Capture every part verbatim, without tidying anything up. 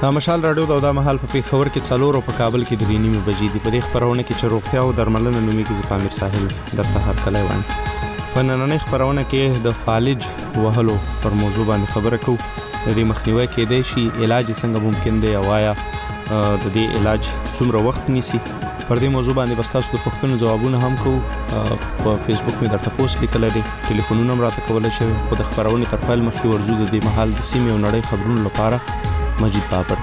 د مشال راډیو د دا مهال په پیښور کې څلور او په کابل کې درې نیمې بجې دي. په دې خبرونه کې چې روغتیا او درملنه نومېږي زه پامیر ساحل درته هرکلی وایم. په نننۍ خبرونه کې د فالج وهلو پر موضوع باندې خبره کوو. د دې مخنیوی کېدای شي، علاج څنګه ممکن دی او آیا د دې علاج څومره وخت نیسي. پر دې موضوع باندې به ستاسو د پوښتنو ځوابونه هم کوو. په فیسبوک مې درته پوسټ لیکلی دی، ټلیفونونه هم راته کولی شوی. خو د خبرونې تر پیل مخکې ورځو د دې مهال د سیمې او نړۍ خبرونو لپاره مجید بابر.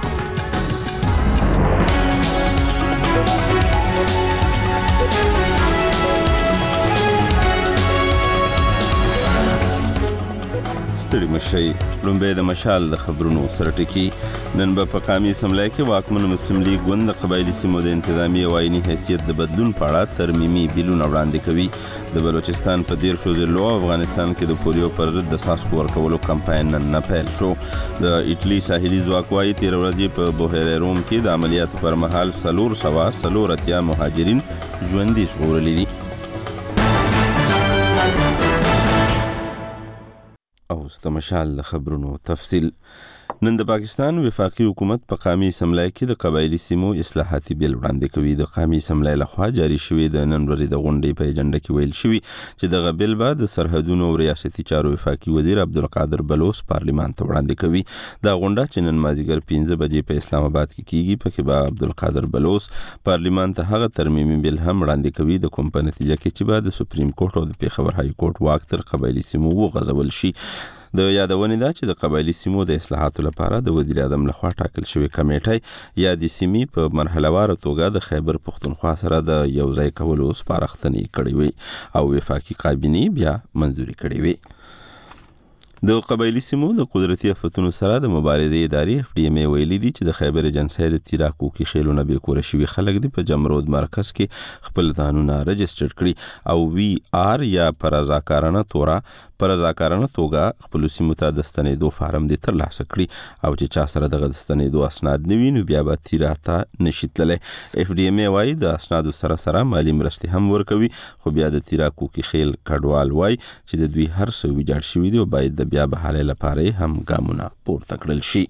ستړي مشئ. لومبی د مشال د خبرونو سره ټکي. نن به په قامي اسمبلی کې واکمن مسلم لیگ ګوند د قبایلي سیمو د انتظامي او آئیني حیثیت د بدلون په اړه ترمیمي بیلونه وړاندې کوي. د بلوچستان په دیرشو ضلعو او افغانستان کې د پولیو پر ضد د څاڅکو ورکولو کمپاین نن نه پیل شو. د ایټلي ساحلي ځواک وایي تېره ورځ په بحیره روم کې د عملیاتو پر مهال څلور سوه څلور اتیا مهاجرین ژوندي ژغورلي دي. او د مشال د خبرونو تفصیل. نن د پاکستان وفاقي حکومت په قامي اسمبلی کې د قبایلي سیمو اصلاحاتي بیل وړاندې کوي. د قامي اسمبلی لخوا جاري شوی د نن ورځې د غونډې په ایجنډه کې ویل شوي چې دغه بیل به د سرحدونو او ریاستي چارو وفاقي وزیر عبدالقادر بلوچ پارلیمان ته وړاندې کوي. دا غونډه چې نن مازدیګر پنځه بجې په اسلام آباد کې کیږي، پکې به عبدالقادر بلوچ پارلیمان ته هغه ترمیمي بیل هم وړاندې کوي د کوم په نتیجه کې چې به د سپریم کورټ او د پیښور های کورټ واک تر قبایلي سیمو وغځول شي. د یادونې ده چې د قبایلي سیمو د اصلاحاتو لپاره د وزیر اعظم لخوا ټاکل شوی کمیټه یا د سیمې په مرحلهواره توګه د خیبر پښتونخوا سره د یو ځای کولو سپارښتنې کړې وي او وفاقي کابینې بیا منظوري کړې وي. د قبایلي سیمو د قدرتي افتونو سره د مبارزې ادارې اف ډي ام ای ویلي دي چې د خیبر ایجنسۍ د تیراکو کې خیلونه بې کوره شوي خلک دي په جمرود مرکز کې خپل ځانونه رجسټر کړي او وی آر یا په رضاکارانه توره په رضاکارانه توګه خپلو سیمو ته د ستنېدو فارم دې ترلاسه کړي او چې چا سره دغه د ستنېدو اسناد نه وي نو بیا به تیرا ته نشي تللی. اف ډي ام ای وایي د اسنادو سره سره مالي مرستې هم ورکوي، خو بیا د تیراکو کې خیل کډوال وایي چې د دوی هر څه ویجاړ شوي دي او باید د بیا بحالې لپاره هم ګامونه پورته کړل شي.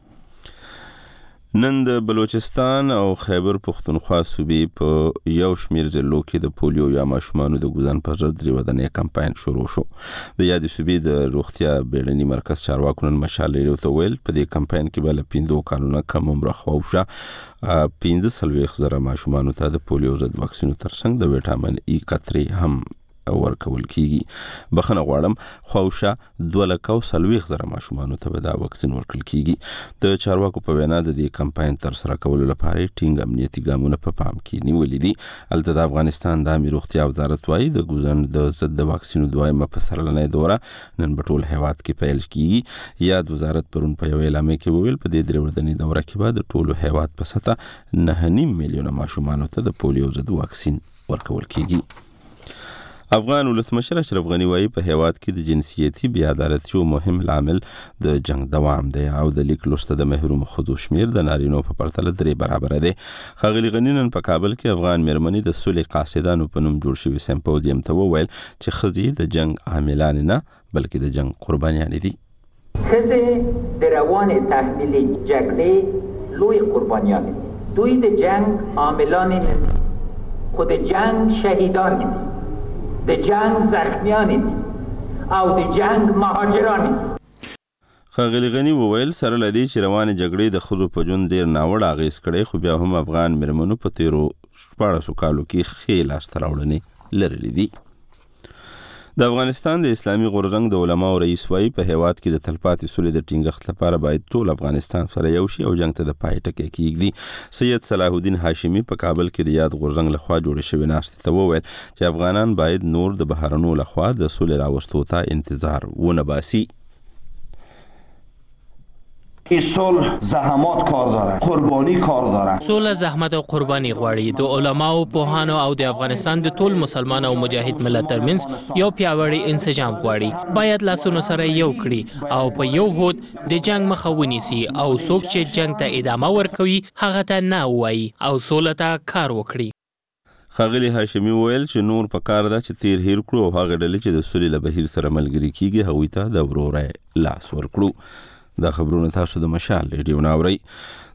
نن د بلوچستان او خیبر پښتونخوا صوبې په یو شمیر ضلعو کې د پولیو یا ماشومانو د ګوزن پر ضد درې ودانۍ کمپاین شروع شو. د یادې صوبې د روغتیا بیړني مرکز چارواکو نن مشال راډیو ته ویل په دې کمپاین کې به له پنځو کالونو کم عمره خواوشا پنځه څلوېښت زره ماشومانو ته د پولیو ضد واکسینو ترڅنګ د ویټامین ای قطرې هم ورکول کیږي. بخنه غواړم خواوشا دوه لکه او څلوېښت زره ماشومانو ته به دا واکسین ورکول کیږي. د چارواکو په وینا د دې کمپاین تر سره کولو لپاره ټینګ امنیتي ګامونه په پام کې نیولي دي. هلته د افغانستان د عامې روغتیا وزارت وایي د ګوزن د ضد د واکسینو دویمه پسرلنۍ دوره نن په ټول هیواد کې پیل کیږي. یاد وزارت پرون په یو اعلامیه کې وویل په دې درې ورځنۍ دوره کې به د ټولو هیواد په سطحه نهه نیم میلیونه ماشومانو ته د پولیو ضد واکسین ورکول کیږي. افغان ولسمشر اشرف غنی وایي په هیواد کې د جنسیتي بې عدالتي مهم لامل د جنگ دوام دی او د لیک لوسته د محروم ښځو شمیر د نارینو په پرتله درې برابره دی. ښاغلي غني نن په کابل کې افغان میرمنې د سولې قاصدانو په نوم جوړ شوي سمپوزیم ته وویل چې ښځې د جنگ عاملانې نه بلکې د جنگ قربانیانې دي. ښځې د روان تحمیل جګړې لوی قربانیانې دي. دوی د جنگ عاملان نه، خود جنگ شهیدان دي، د جنگ زخمیانی دي او د جنگ مهاجرانی دي. ښاغلي غني وویل سره له دې چې روانې جګړې د ښځو په ژوند ډېر ناوړه اغېز کړی، خو بیا هم افغان میرمنو په تېرو شپاړسو کالو کې ښې لاسته راوړنې لرلې دي. د افغانستان د اسلامي غورځنګ د علماو رئیس وایي په هیواد کې د تلپاتې سولې د ټینګښت لپاره باید ټول افغانستان سره یو شي او جنګ ته د پای ټکی کېږدي. سید صلاح الدین هاشمي په کابل کې د یاد غورځنګ لخوا جوړې شوې ناستې ته وویل چې افغانان باید نور د بهرنو لخوا د سولې راوستو ته انتظار ونه باسي. این صلح زحمات کار داره، قربانی کار داره. صلح زحمت او قربانی غواړي. د علماو، پوهانو او د افغانستان د ټول مسلمان او مجاهد ملت ترمنځ یو پیاوړی انسجام غواړي. باید لاسونو سره یو کړي او په یو هوت د جنگ مخه ونیسي او څوک چې جنگ ته ادامه ورکوي هغه ته نه وایي او صلح ته کار وکړي. ښاغلي هاشمي وویل چې نور په کار ده چې تیر هیر کړو او هغه ډلې چې د سولې له بهیر سره ملګري کیږي هغوی ته د ورورۍ لاس ورکړو. دا خبرونه تاسو د مشال ریډیو ناورئ.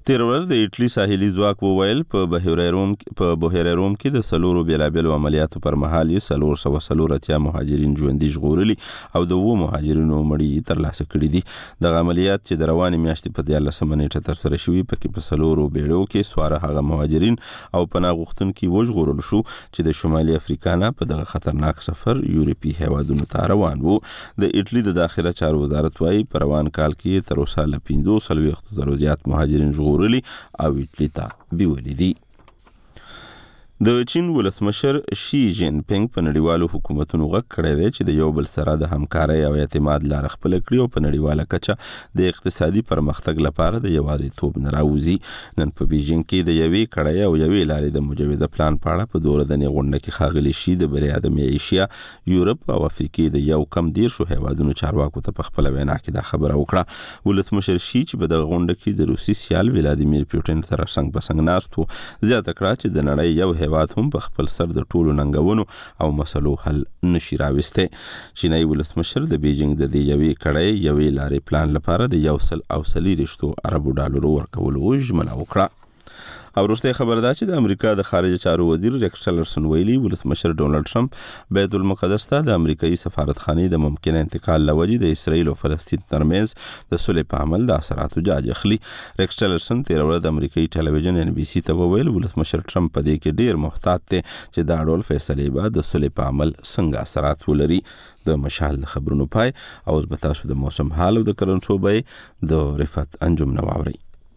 تیر ورځ د ایټلی ساحلي ځواک وویل په بحیره روم په بحیره روم کې د سلورو بیلابیلو عملیاتو پر مهال یې سلور سوه څلور اتیا مهاجرین ژوندي ژغورلي او د اووه مهاجرینو مړي ترلاسه کړي دي. دغه عملیات چې د روانې میاشتې په دیارلسمه نیټه ترسره شوي پکې په سلورو بیړیو کې سواره هغه مهاجرین او پناه غوښتونکي وژغورل شو چې د شمالي افریقا نه په دغه خطرناک سفر یورپي هیوادونو ته روان وو. د ایټلی د داخله چارو وزارت وايي په روان کال کې تر اوسه له پنځه څلوېښتو زرو زیات مهاجرین ژغورلي او ایټلی ته بیولي دي. د چین ولسمشر شي جین پینګ په نړیوالو حکومتونو غږ کړی دی چې د یو بل سره د همکارۍ او اعتماد لار خپل کړي او په نړیواله کچه د اقتصادي پرمختګ لپاره د یوازیتوب نه راوځي. نن په بیجینګ کې د یوې کړۍ او یوې لارې د مجوزه پلان په اړه په دوره دنې غونډه کې ښاغلي شي د بر اعظم ایشیا، یورپ او افریقې د یو کم دیرشو هیوادونو چارواکو ته په خپله وینا کې دا خبره وکړه. ولسمشر شي چې په دغه غونډه کې د روسي سیال ولادیمیر پوټین سره څنګ په څنګ ناست و، زیاته کړه چې د نړۍ یو هیواد هم په خپل سر د ټولو ننګونو او مسلو حل نشي راوسته. چینایي ولسمشر د بیجینګ د دې یوې کړۍ یوې لارې پلان لپاره د یو سل او څلېرویشتو اربو ډالرو ورکولو ژمنه وکړه. او وروسته خبر ده چې د امریکا د خارجه چارو وزیر ریکس ټیلرسن ویلي ولسمشر ډونالد ټرمپ بیت المقدس ته د امریکایي سفارتخانې د ممکن انتقال لوجې د اسرائیل او فلسطین ترمنځ د صلح په عمل د اثراتو جاج اخلي. ریکس ټیلرسن تیر ورځ د امریکایي ټلویزیون ان بي سي ته وویل ولسمشر ټرمپ په دې کې ډیر محتاط دی چې دا ډول فیصلې به د صلح په عمل څنګه اثرات ولري. د مشال د خبرونو پای او اوس به تاسو د موسم حال او د کرنسو به د رفعت انجم نواوري.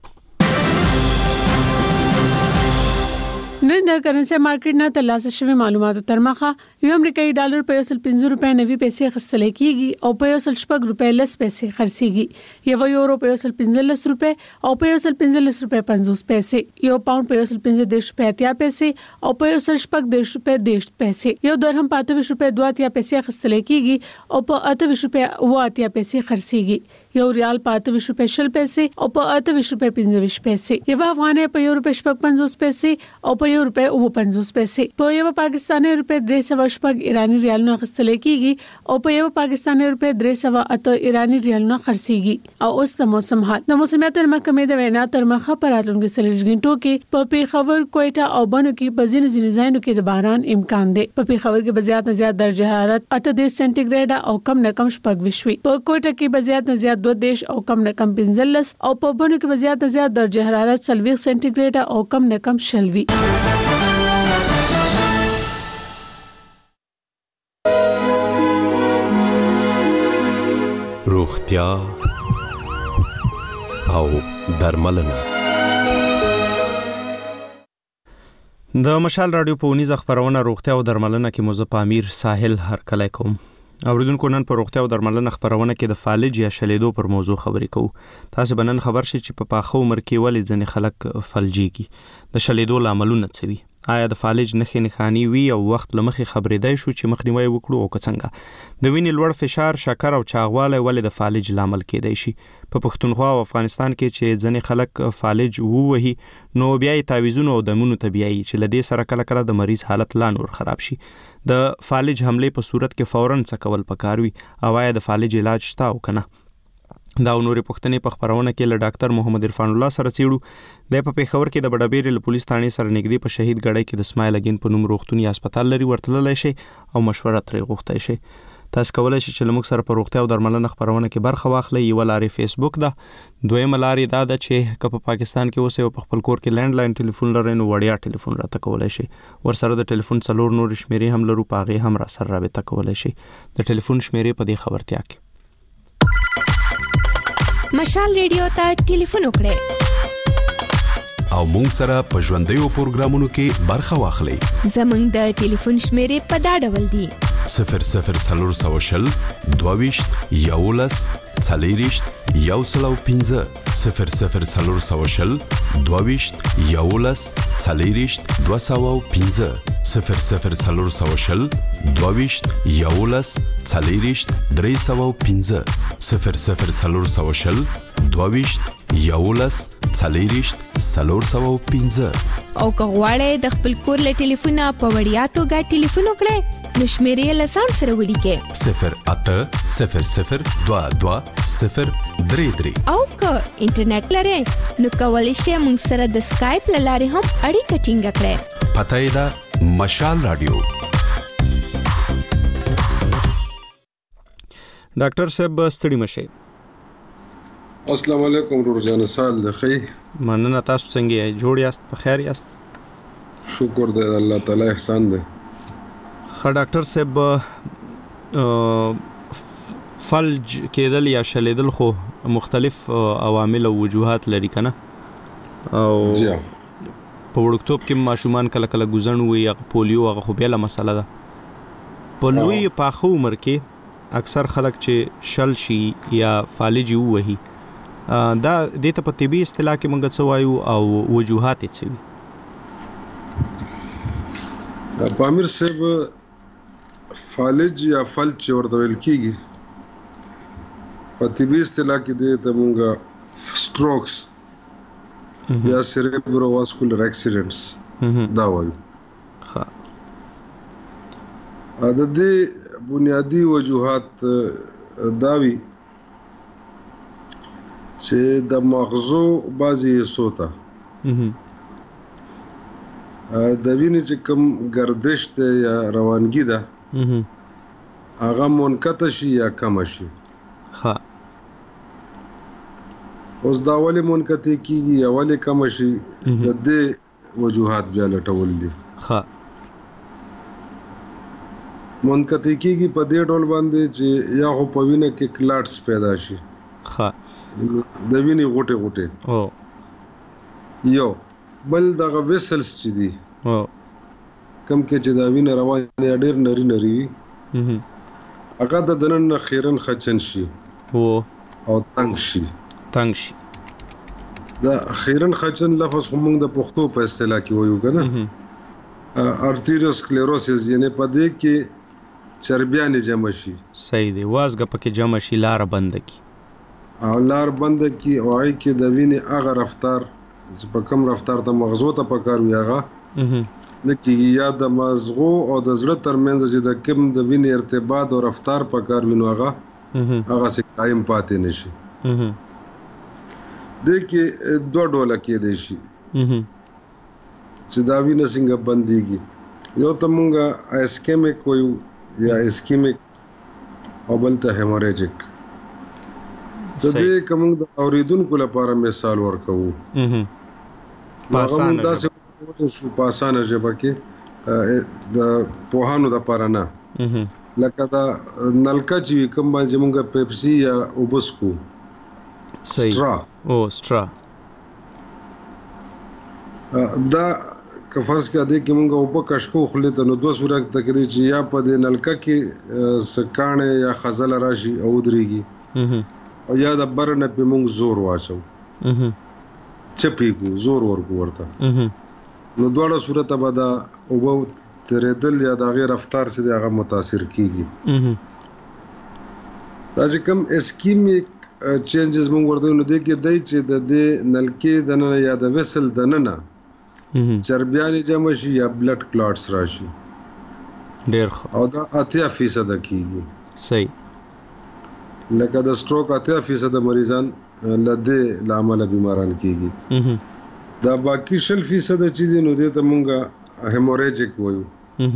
نن د کرنسي مارکیټ نه ترلاسه شوی معلوماتو تر مخه یو امریکایي ډالر په یو سل پنځه روپۍ نوي پیسې اخیستل کېږي او په یو سل شپږ روپۍ لس پیسې خرڅېږي. یو یورو په یو سل پنځلس روپۍ او په یو سل پنځلس روپۍ پنځوس پیسې، یو پاوند په یو سل پنځه دېرش روپۍ اتیا پیسې او په یو سل شپږ دېرش روپۍ دېرش پیسې، یو درهم په اته ویشت روپۍ دوه اتیا پیسې اخیستل کېږي او په اته ویشت روپۍ اوه اتیا پیسې خرڅېږي. یو ریال په اته ویشت روپۍ شل پیسې او په اته ویشت روپۍ پنځه ویشت پیسې، یو افغانۍ په یو روپۍ شپږ پنځوس پیسې او په یو روپۍ اوه پنځوس پیسې، په یو پاکستاني روپۍ درې سوه شپږ ایرانی ریالونه اخیستل کېږي او په یو پاکستاني روپۍ درې سوه اته ایرانی ریالونه خرڅېږي. او اوس د موسم حال. د موسمیات محکمې د وینا تر مخه په راتلونکو څلوېښتو غنټو کې په پیښور، کوټه او بنو کې په ځینو ځینو ځایونو کې د باران امکان دی. په پیښور کې به زیات نه زیات درجه حرارت اته دېرش سانتي ګریډ او کم نه کم شپږ ویشت وي. په کوټه کې به زیات نه زیات دوه دېرش او کم نه کم پنځلس او په بنو کې به زیات نه زیات درجه حرارت څلوېښت سانتي ګریډ او کم نه کم شل وي. روغتیا او درملنه. د مشال رادیو په ونیزه خبرونه روغتیا او درملنه کې مو زه پامیر ساحل هرکلی کوم. اوریدونکو نن په روغتیا او درملنه خبرونه کې د فالج یا شلیدو پر موضوع خبرې کوو. تاسو به نن خبر شئ چې په پاخه عمر کې ولې ځینې خلک فلجیږي، د شلیدو لاملونه څه وي، آیا د فالج نښې نښانې وي او وخت له مخې خبرېدای شو چې مخنیوی وکړو او که څنګه، د وینې لوړ فشار، شکر او چاغوالی ولې د فالج لامل کېدای شي. په پښتونخوا او افغانستان کې چې ځینې خلک فالج ووهي نو بیا یې تعویذونو او دمونو ته بیایي چې له دې سره کله کله د مریض حالت لا نور خراب شي. د فالج حملې په صورت کې فوراً څه کول پکار وي او آیا د فالج علاج شته او که نه. دا او نورې پوښتنې په خبرونه کې له ډاکټر محمد عرفان الله سره څېړو. دی په پېښور کې د بډابېرې له پولیس تاڼې سره نږدې په شهید ګړی کې د اسماعیل اګین په نوم روغتون یا هسپتال لري، ورتللی شئ او مشوره ترې غوښتی شئ. تاسو کولی شئ چې له موږ سره په روغتیا او درملنه خبرونه کې برخه واخلئ. یوه لارې فیسبوک ده، دویمه لارې دا ده چې که په پاکستان کې اوسئ او په خپل کور کې لینډ لاین ټلیفون لرئ نو وړیا ټلیفون راته کولی شئ. ورسره د ټلیفون څلور نورې شمېرې هم لرو، په هغې هم را سره رابطه کولی شئ. د ټلیفون شمېرې په دې خبرتیا کې مشال ریډیو ته ټلیفون وکړئ او مونږ سره په ژوندیو پروګرامونو کې برخه واخلئ. زمونږ د ټلیفون شمېرې په دا ډول دي: صفر صفر څلور سوه شل دوه ویشت یولس څلېرویشت یو سل او پنځه، صفر صفر څلور سوه شل دوه ویشت یولس څلېرویشت دوه سوه او پنځه، صفر صفر څلور سوه شل دوه ویشت یولس څلېرویشت درې سوه او پنځه، صفر صفر څلور سوه شل دوه ویشت یولس څلېرویشت څلور سوه او پنځه. او که غواړئ د خپل کور له ټلیفونه په وړیا توګه ټلیفون وکړئ نو شمیرې لسان سره ولیکې صفر اته صفر صفر دوه دوه صفر درې درې او که انټرنیټ لرئ نو کولی شئ موږ سره د سکایپ له لارې هم اړیکه ټینګه کړئ. پته یې ده مشال رادیو. ډاکټر صاحب ستړي مشه. السلام علیکم ورجان سال د خیر. مننه، تاسو څنګه یې؟ جوړ یاست؟ په خیر یاست؟ شکر دی الله تعالی احسان دی. خا ډاکټر صاحب فلج کېدل یا شلیدل خو مختلف عوامل او وجوهات لري کنه، او جی په وړکتوب کې ماشومان کله کله ګوزن وي یا پولیو هغه خو بیله مسله ده. په لوی پاخه عمر کې اکثر خلک چې شل شي یا فالج ووهي دا د ته په طبي اصطلاح کې موږ څه وایو او وجوهات یې څه وي؟ پامیر صاحب فالج یا فلج ورته ویل کیږي، په طبي اصطلاح کې د ته موږ سټروکس یا سیریبرو واسکولر اکسیډنټس دا وایو. ها د دې بنیادی وجوهات داوی چې د مغزو بعضی حصو ته د وینې چې کوم گردش ده یا روانګي ده هغه منقطع شي یا کم شي. ها اوس دا ولې منقطع کیږي یا ولې کم شي د دې وجوهات بیا لټول دي. ها منقطع کیږي په دې ډول باندې چې یا خو په وینه کې کلاټس پیدا شي. ها د وینې غوټه غوټه او یو بل دغه ویسلز چې دي او کم کې چې دا وینه روانه ډېر نری نری وي هغه د دنن خیرن خچن شي او او تنگ شي تنگ شي. دا خیرن خچن لفظ موږ د پښتو په اصطلاح کې وایو کنه ارتریوسکلیروسس، یعنی په دې کې چربیانې جمع شي. صحیح دی، وازګه پکې جمع شي، لار بند کی او لار بند کی او هغه کې د وینې هغه رفتار چې په کم رفتار د مغزو ته پکار وي هغه لکه یا د مغزو او د زړه ترمنځ چې د کم د وینې ارتباط او رفتار پکار وینو هغه هغه څه قائم پاتې نشي. د کې دوه ډوله کې دي شي چې دا وینه څنګه بنديږي. یو ته مونږه اسکیمیک وایو یا اسکیمیک او بل ته هیموریجیک. د دې کوم د اوریدونکو لپاره مثال ورکوو. پاسانه دا څه شو پاسانه ژبه کې د پوهانو لپاره نه لکه دا نلکا چې کوم باندې مونږه پیپسي یا اوبسکو سټرا او سټرا دا کفرس کې اده کې مونږه او په کشکو خلې ته نو دوه صورت تکرې چې یا په دې نلکا کې سکانه یا خزل راشي او دريږي او یا د برنه په مونږ زور واچو چپی کو زور ورکو ورته نو دواړه صورت به دا او ترې دل یا د غیر رفتار سره هغه متاثر کیږي. دا چې کوم اسکیمیک چینجز مونږ ورته نو د کې دای چې د دې نلکې د نه یا د وسل د نه نه چربیانې جمع شي یا بلډ کلاټس راشي. ډېر او دا اتیا فیصد کیږي. صحیح. لکه د سټروک اتیا فیصد مریضان لده لامل بیماران کیږي. دا باقی شل فیصد چې دي نو دې ته مونږه هیموریجیک وایو.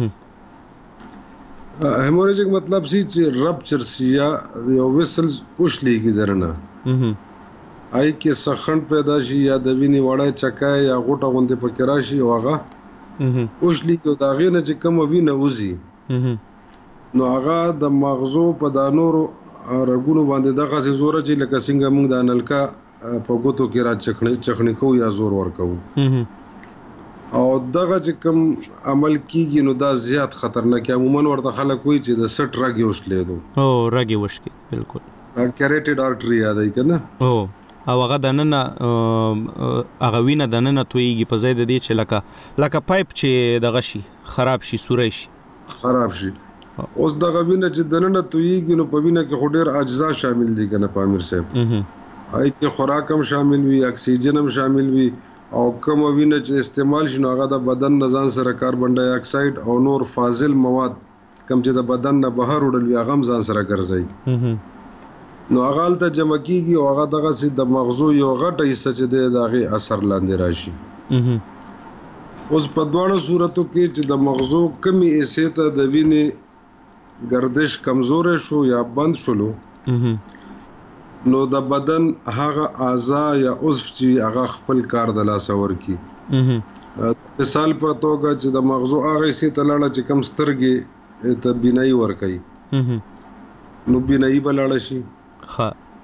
هیموریجیک مطلب شي چې رپچر سی یا یو ویسلز اوښلېږي درنه آی کې سخن پیدا شي یا د وینې وړه چکای یا غوټه غوندې پکې راشي او هغه اوښلېږي دا غینه چې کوم وینه وزي نو هغه د مغزو په دانورو رګونو باندې دغه زور چې لکه څنګه موږ د نلکا په ګوتو کې را چخنی چخنی کو یا زور ورکو او دغه چې کوم عمل کیږي نو دا زیات خطرناک عموما ورته خلک وایي چې د سټ رګ وشلې دو او رګ وشکي بالکل کیریټډ آرټری یادای کنه او او هغه د نن هغه وینه د نن تویږي په ځای د دې چې لکه لکه پایپ چې دغه شي خراب شي سوري شي خراب شي. اوس دغه وینه چې د نن تویږي نو په وینه کې خډیر اجزا شامل دي کنه پامیر صاحب آی کې خوراک هم شامل وي اکسیجن هم شامل وي او کوم وینه چې استعمال شنو هغه د بدن نزان سره کاربن ډای اکساید او نور فاضل مواد کم چې د بدن نه بهر وړل وي هغه ځان سره ګرځي نو هغه ته جمع کیږي او هغه دغه سي د مغزو یو غټه حصہ چې د هغه اثر لاندې راشي اوس په دواړو صورتو کې چې د مغزو کمی حصے ته د وینې گردش کمزور شو یا بند شلو نو د بدن هغه اعضاء یا عضو چې هغه خپل کار د لاس ورکی مثال په توګه چې د مغزو هغه حصے ته لاړه چې کم سترګې ته بینایی ور کوي نو بینایی بلاړه شي ها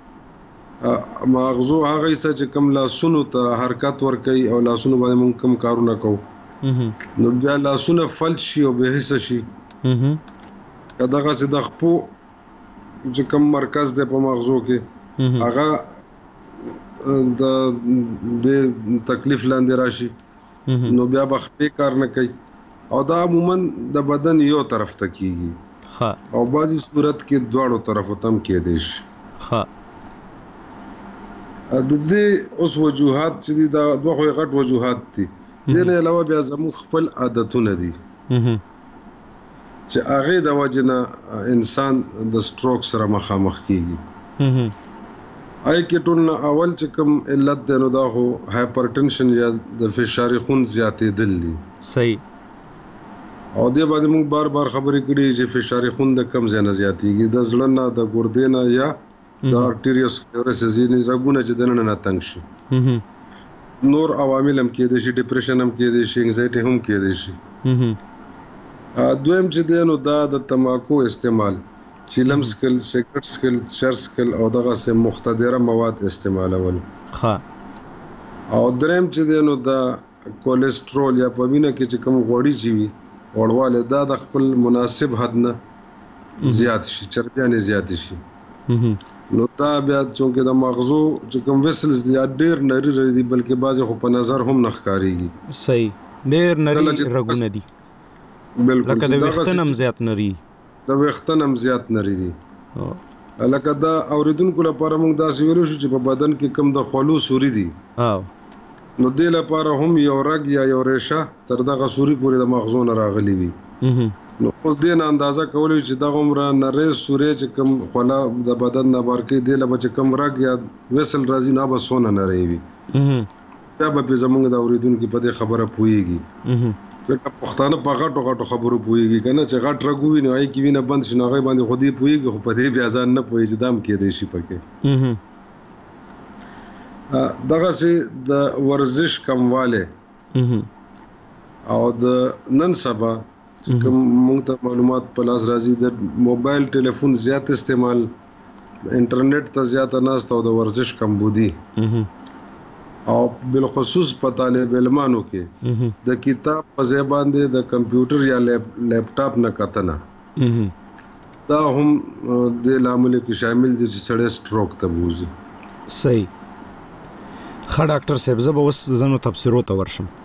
مغزو هغه څه چې کوم لاسونو ته حرکت ور کوي او لاسونو باندې مونږ کوم کارونه کوو نو بیا لاسونه فلج شي او به حصہ شي کداغه چې د خپو چې کوم مرکز د په مغزو کې هغه د د تکلیف لاندې راشي نو بیا بخپې کار نه کوي او دا عموما د بدن یو طرف ته کیږي ها او بعضی صورت کې دواړو طرفو تم کې دي ها د دې اوس وجوهات چې دا دوه خو غټ وجوهات دي د نه علاوه بیا زموږ خپل عادتونه دي چې هغه د وجنه انسان د سټروک سره مخامخ کیږي آی کې ټول اول چې کوم علت ده نو دا هو هایپرټنشن یا د فشار خون زیاتې دل دي صحیح او دې باندې موږ بار بار خبرې کړې چې فشار خون د کم ځای نه زیاتېږي د زړه نه د ګردې نه یا د ارټریوسکلروسس یې رګونه چې دنه نه تنګ شي نور عوامل هم کې دي شي ډیپریشن هم کې دي شي انزایټي هم کې دي شي دویم چې دی نو دا د تماکو استعمال چیلم سکل سیګریټ سکل چرس سکل او دغه سه مختدره مواد استعمالول ها او دریم چې دی نو دا کولیسټرول یا په وینه کې چې کوم غوړي چی وي وړواله دا د خپل مناسب حد نه زیات شي چربیانه زیات شي نو دا بیا چې د مغزو چې کوم ویسلز دی ډیر نری ردی بلکې بعضی خو په نظر هم نخکاریږي صحیح ډیر نری رګونه دي بالکل لکه د وختنم زیات نری د وختنم زیات نری دي لکه دا اوریدونکو لپاره موږ دا ویلو شو چې په بدن کې کم د خلو سوري دي او نو د لپاره هم یو رګ یا یو ریشه تر دغه سوري پورې د مغزو نه راغلي وي نو اوس دې نه اندازه کولای چې دغه عمره نری سوري چې کم خلا د بدن نه بارکې دی لبه چې کم رګ یا وسل راځي نه بسونه نه ریوي دا به زمونږ د اوریدونکو په دې خبره پويږي ځکه پښتانه په غټو غټو خبرو پويږي کنه چې غټ رګوي نه اي کې وینه بند شي نه غي باندې خودي پويږي خو په دې بیا ځان نه پوي چې دام کې دی شي پکې دغه سي د ورزش کمواله او د نن سبا کوم موږ ته معلومات په لاس راځي د موبایل ټلیفون زیات استعمال انټرنیټ ته زیات ناست او د ورزش کمبودي او بل خصوص په طالب علمانو کې د کتاب په ځای باندې د کمپیوټر یا لیپټاپ نه کتنه دا هم د لامل کې شامل دي چې سړی سټروک ته بوزي صحیح خا ډاکټر صاحب زه به اوس زنو تفسیرو ته ورشم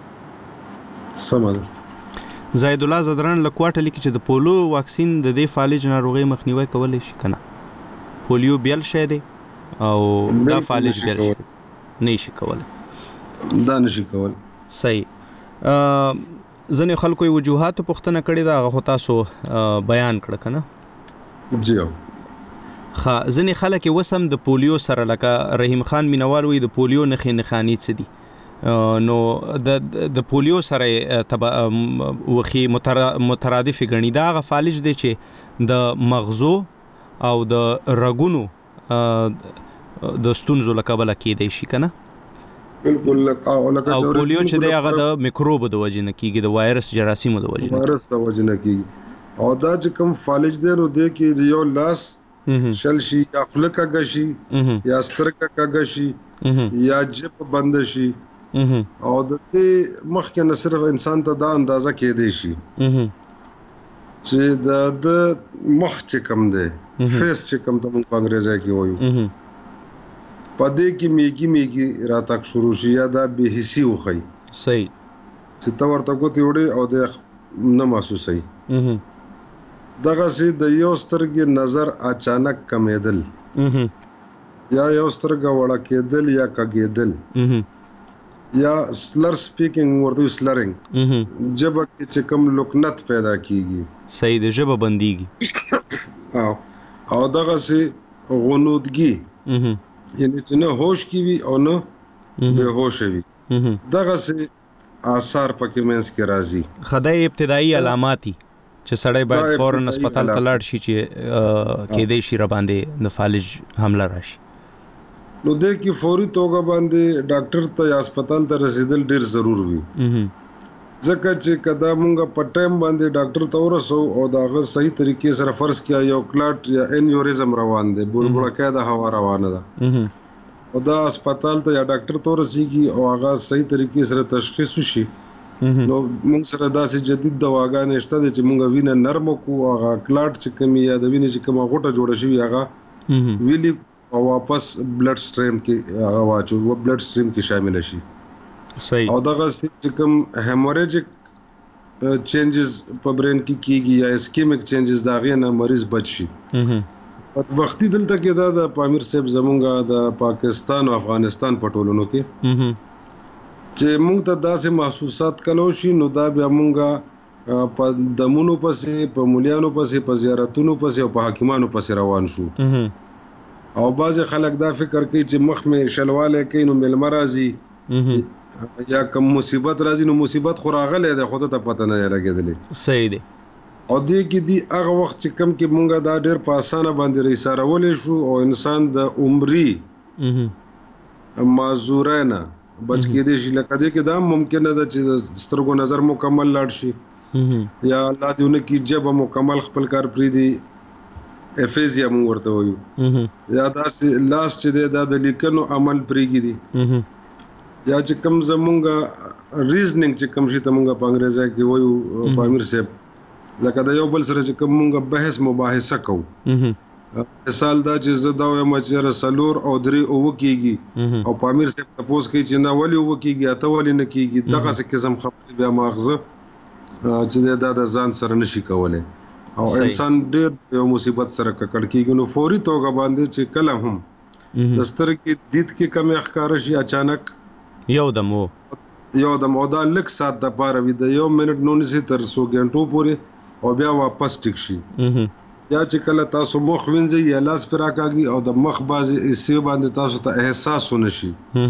سمه زاید الله زدران لکواټه لیکي چې د پولو واکسین د دې فالج ناروغي مخنیوي کولای شي کنه پولیو بیل شه دی او دا فالج بیل شه نه شي کولای دا نشي کول صحیح ځنې خلکو وجوهات پوښتنه کړې دا غو تاسو بیان کړ کنه جی خا ځنې خلک وسم د پولیو سره لکه رحیم خان مینوال وی د پولیو نخې نخانی څه دي نو د د پولیو سره تبع وخی مترادف غنی دا غ فالج دی چې د مغزو او د رګونو د ستونزو لکبل کې دی شي کنه بالکل لکه او لکه او پولیو چې دی هغه د میکروب د وجې نه کیږي د وایرس جراثیم د وجې نه وایرس د وجې نه کیږي او دا چې کوم فالج دی نو دی کې یو لاس شل شي یا خلک کاږي یا سترګه کاږي یا جپ بند شي او د دې مخکې نه صرف انسان ته دا اندازه کې دی شي چې د د مخ چې کم دی فیس چې کم ته موږ په انګریزي کې وایو پدې کې میګي میګي راتک شروع شي یا دا به حسي وخی صحیح چې تا ورته کوتي وړي او د نه محسوسي دغه سي د یو سترګې نظر اچانک کمیدل یا یو سترګه وړه کېدل یا کګېدل یا سلر سپیکینګ ورته سلرینګ جبه کې چې کوم لکنت پیدا کیږي صحیح د جبه بنديږي او او دغه سي غنودګي یعنی چې نه هوش کی وي او نه به هوش وي دغه سي آثار پکې منځ کې راځي خدای ابتدایي علاماتي چې سړی باید فورن هسپتال ته لاړ شي چې کې دې شي را باندې د فالج حمله راشي نو د کی فوري توګه باندې ډاکټر ته یا هسپتال ته رسیدل ډیر ضرور وي ځکه چې کدا مونږ په ټایم باندې ډاکټر ته ورسو او داغه صحیح طریقې سره فرض کیا یو کلاټ یا انیوریزم روان دی بلبله کېده هوا روانه ده او دا هسپتال ته یا ډاکټر ته ورسیږي او هغه صحیح طریقې سره تشخیص وشي نو مونږ سره داسې جدید دواګانې شته چې مونږ وینه نرم کو هغه کلاټ چې کمی یا د وینې چې کومه غوټه جوړه شي هغه ویلی او واپس بلډ سټریم کې هغه واچو او بلډ سټریم کې شامل شي صحیح او دغه چې کوم هیموریجیک چینجز په برین کې کیږي یا اسکیمک چینجز دا غي نه مریض بچ شي په وختي دلته کې دا د پامیر صاحب زمونږه د پاکستان او افغانستان په ټولونو کې چې موږ ته داسې محسوسات کلو شي نو دا بیا موږ په دمونو پسې په مولیانو پسې په زیارتونو پسې او په حکیمانو پسې روان شو او بعض خلک دا فکر کوي چې مخ می شلواله کوي نو مل مرضی یا کوم مصیبت راځي نو مصیبت خو راغله ده خو ته پته نه لګیدلې صحیح دی او دې کې دی هغه وخت چې کم کې مونږه دا ډېر په اسانه باندې ریسارولې شو او انسان د عمرې معذورانه بچ کې دي چې لکه دې کې دا ممکن ده چې سترګو نظر مکمل لاړ شي یا الله دې ونه کې جب مکمل خپل کار پری دی افیزیا مونږ ورته وایو یا دا لاس چې دا د لیکنو عمل پریږي دي یا چې کوم زمونږه ریزنینګ چې کوم شي ته مونږه په انګریزي کې وایو پامیر صاحب لکه دا یو بل سره چې کوم مونږه بحث مباحثه کوو مثال دا چې زه دا وایم چې رسولور او درې او کېږي او پامیر صاحب تاسو کې چې نه ولي او کېږي اته ولي نه کېږي دغه څه قسم خبرې بیا ماغزه چې دا د ځان سره نشي کولای او انسان ډېر یو مصیبت سره ککړ کیږي نو فوري توګه باندې چې کله هم د سترګې دید کې کمی ښکار شي اچانک یو دم وو یو دم او دا لک سات د پاره وي د یو منټ نو نسی تر څو غنټو پورې او بیا واپس ټیک شي یا چې کله تاسو مخ وینځي یا لاس پر راکاږي او د مخ بازي سی باندې تاسو ته احساس ونشي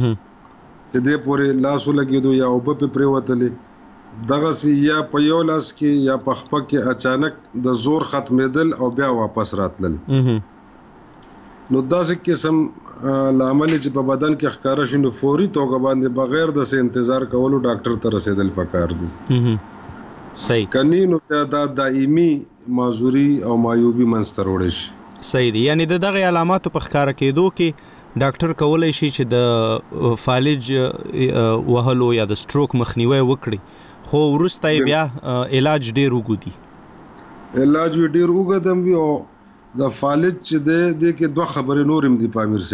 چې دې پورې لاس لګیدو یا او په پریوتلې دغه سی یا په یو لاس کې یا په خپل کې اچانک د زور ختمېدل او بیا واپس راتلل نو داسې قسم لامل چې په بدن کې ښکارا شي نو فوري توګه باندې بغیر د سه انتظار کولو ډاکټر ته رسیدل پکار دي صحیح کني نو دا دایمي معذوري او معیوبي منستر وړي شي صحیح دي یعنی د دغه علامات په ښکارا کېدو کې ډاکټر کولای شي چې د فالج وهلو یا د سټروک مخنیوي وکړي خو ورسته بیا علاج ډیر وګدي علاج ډیر وګدم وی او د فالج چې د دې کې دوه خبرې نورم دي پامیر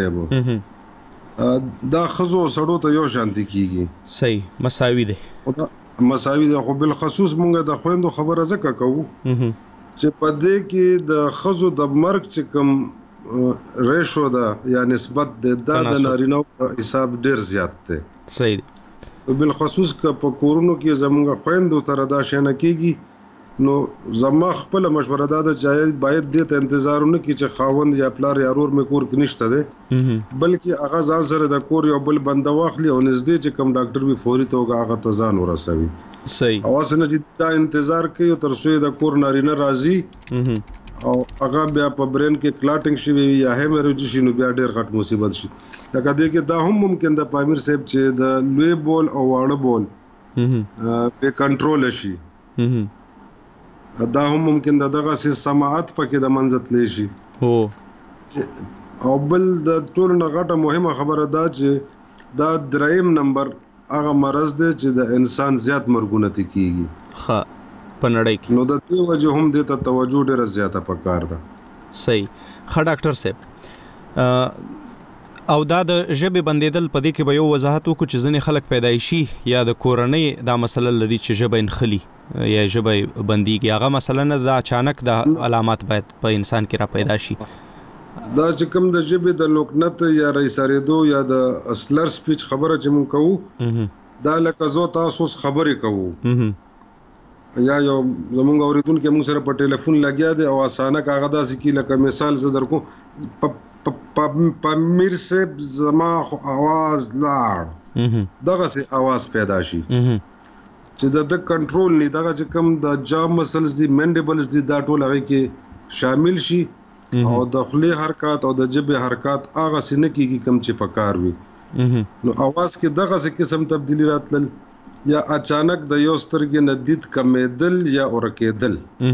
صاحب دا خزو سړو ته یو شانتي کیږي صحیح مساوي دي مساوي دي خو بل خصوص مونږه د خويندو خبره زکه کوو چې په دې کې د خزو د مرګ چې کوم ریشو دا یا نسبت د د نارینه حساب ډیر زیات دی صحیح دی بل خصوص ک په کورونو کې زمونږ خويندو تر دا شنه کیږي نو زما خپل مشوره دا ده چې باید دې ته انتظار نه کی چې خاوند یا پلار یا رور مې کور کې نشته ده بلکې هغه ځان سره د کور یو بل بنده واخلي او نږدې چې کوم ډاکټر وی فوري توګه هغه ته ځان ورسوي صحیح او اسنه چې دا انتظار کوي تر څو د کور نارینه راځي او هغه بیا په برین کې کلاټینګ شي یا هیمریج شي نو بیا ډېر غټ مصیبت شي لکه دې کې دا هم ممکن د پامیر صاحب چې د لوی بول او واړه بول په کنټرول شي دا هم ممکن د دغه سي سماعت پکې د منځت لې شي هو او بل د ټول نه غټه مهمه خبره ده چې دا دریم نمبر هغه مرض دی چې د انسان زیات مرګونه کیږي ها په نړۍ کې نو د دې وجه هم د ته توجه ډیره زیاته پکار ده صحیح ښه ډاکټر صاحب او دا د ژبې بندیدل په دې کې به یو وضاحت وکړو چې ځینې خلک پیدایشي یا د کورنۍ دا مسله لري چې ژبه انخلي یا ژبه بنديږي هغه مثلا نه د اچانک د علامات باید په انسان کې را پیدا شي دا چې کوم د ژبې د لوکنت یا رئیساریدو یا د اسلر سپیچ خبره چې مونږ کوو دا لکه زه تاسو خبرې کوو یا یو زمونږ اوریدونکو موږ سره په ټلیفون لګیا دی او اسانه کاغه داسې کی لکه مثال زه درکو پامیر سے زما आवाज لاړ دغه سي आवाज پیدا شي چې د د کنټرول نه دغه چې کوم د جا مسلز دي منډیبلز دي دا ټول هغه کې شامل شي او د خلی حرکت او د جبه حرکت هغه سینه کېږي کم چې پکار وي نو आवाज کې دغه څه قسم تبدیلی راتلل یا اچانک د یو سترګې ندید کمیدل یا اورکیدل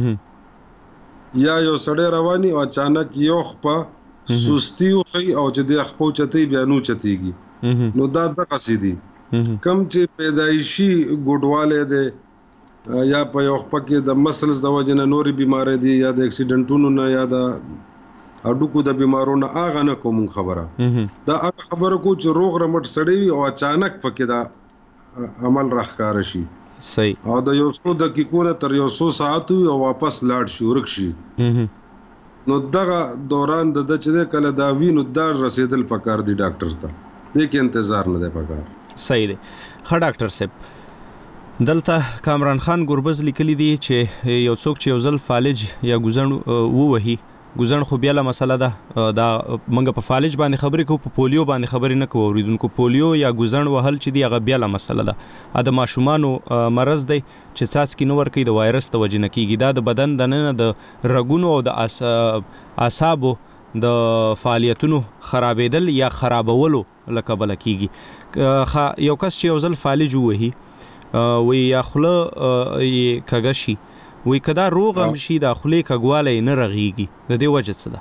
یا یو سړی رواني او اچانک یو خپه سستی او خي او چې د خپو چتي بیا نو چتيږي نو دا دغه سي دي کم چې پیدایشي ګډواله ده یا په یو خپه کې د مسلز د وجه نه نوري بيماري دي یا د اکسیډنټونو نه یا د اډوکو د بيمارونو اغه نه کوم خبره دا هغه خبره کو چې روغ رمټ سړی وي او اچانک پکې دا عمل راخکار شي صحیح او د یو څو دقیقو تر یو څو ساعتو او واپس لاړ شي ورک شي نو دغه دوران د چې کله دا وینو دا رسیدل پکار دي ډاکټر ته دې کې انتظار نه دی پکار صحیح دی ښه ډاکټر صاحب دلته کامران خان ګوربز لیکلی دی چې یو څوک چې یو ځل فالج یا ګوزڼ ووهي ګوزڼ خو بیا له مسله ده دا منګه په فالج باندې خبرې کوو په پولیو باندې خبرې نه کوو اوریدونکو پولیو یا ګوزڼ وهل چې دی هغه بیا له مسله ده ا د ماشومانو مرض دی چې څاڅکي نو ورکوي د وایرس د وجې نه کېږي دا د بدن دننه د رګونو او د اعصابو د فعالیتونو خرابېدل یا خرابولو لکه بل کېږي یو کس چې یو ځل فالج ووهي وی یا خوله یې کږه شي وی کدا روغ هم شي د خولې کږوالی نه رغېږي د دې وجه څه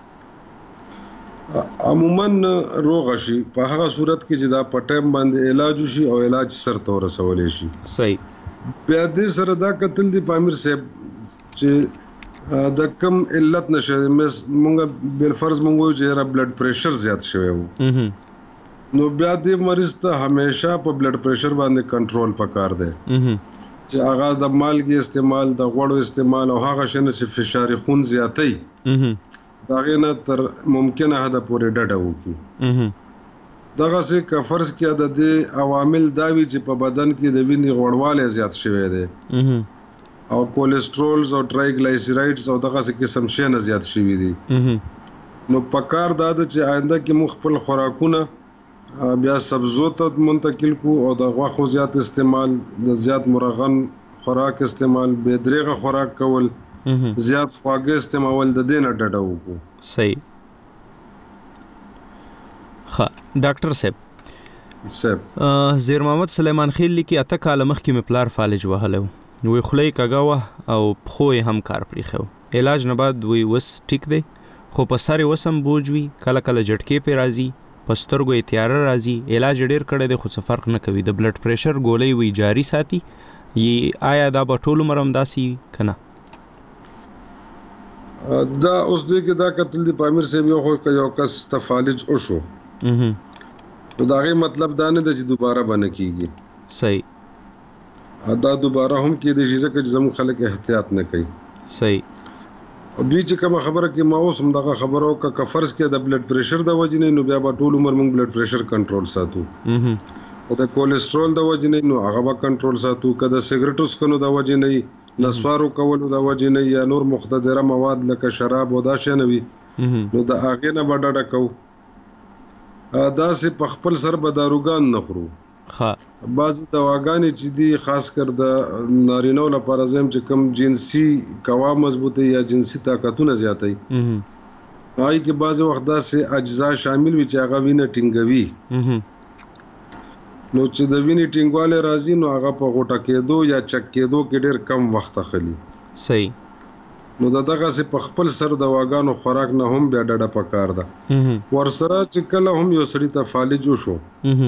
ده عموما روغ شي په هغه صورت کې چې دا په ټایم باندې علاج شي او علاج سرته ورسولی شي صحیح بیا دې سره دا کتل دی پامیر صاحب چې د کم علت نشه مونږ بل فرض مونږ چې را بلډ پریشر زیات شوی وو نو بیا دې مریض ته همیشه په بلډ پریشر باندې کنټرول پکار دی چې هغه د مالګي استعمال د غوړو استعمال او هغه شنه چې فشار خون زیاتای دا غنه تر ممکنه حد پورې ډډه وکي دغه څه که فرض کې د دې عوامل داوی چې په بدن کې د وینې غوړوالی زیات شوی دی او کولیسټرول او ټرایګلایسیرایډز او دغه څه قسم شي نه زیات شوی دي نو پکار دا چې آینده کې مخ خپل خوراکونه بیا سبزو ته منتقل کو او د غوښو زیات استعمال د زیات مرغن خوراک استعمال بهدریغه خوراک کول زیات خواږه استعمال د دینه ډډه وکړو صحیح ښه ډاکټر صاحب صاحب زیر محمد سلیمان خیل لیکي اته کال مخکې مې پلار فالج وهلی و وی خولې کږه وه او پښو یې هم کار پرېښی و علاج نه بعد وی وس ټیک دی خو په سر یې وس هم بوج وي کله کله جټکې پې راځي په سترګو یې تیاره راځي علاج ډېر کړی دی خو څه فرق نه کوي د بلډ پریشر ګولۍ وی جاري ساتي یې آیا دا به ټول عمر همداسې وي که نه دا اوس دوی کې دا کتل دی پامیر صاحب یو خو یو کس ته فالج وشو نو د هغې مطلب دا نه ده چې دوباره به نه کېږي صحیح دا دوباره هم کېدای شي ځکه چې زموږ خلک احتیاط نه کوي صحیح دوی چې کومه خبره کې ما اوس هم دغه خبره وکړه که فرض کې د بلډ پریشر د وجې نه نو بیا به ټول عمر موږ بلډ پریشر کنټرول ساتو او د کولیسټرول د وجې نه نو هغه به کنټرول ساتو که د سګرټو څښلو د وجې نه نسوارو کولو د وجې نه یا نور مخدره مواد لکه شراب او دا شی نه وي نو د هغې نه به ډډه کوو داسې په خپل سر به داروګان نه خورو بعضې دواګانې چې دي خاص کر د نارینهو لپاره زم چې کوم جنسي قوا مضبوطوي یا جنسي طاقتونه زیاتوي هغې کې بعضې وخت داسې اجزا شامل وي چې هغه وینه ټینګوي نو چې د وینې ټینګوالی راځي نو هغه په غوټه کېدو یا چک کېدو کې ډېر کم وخت اخلي صحیح نو د دغسې په خپل سر دواګانو خوراک نه هم بیا ډډه پکار ده ورسره چې کله هم یو سړي ته فالج وشو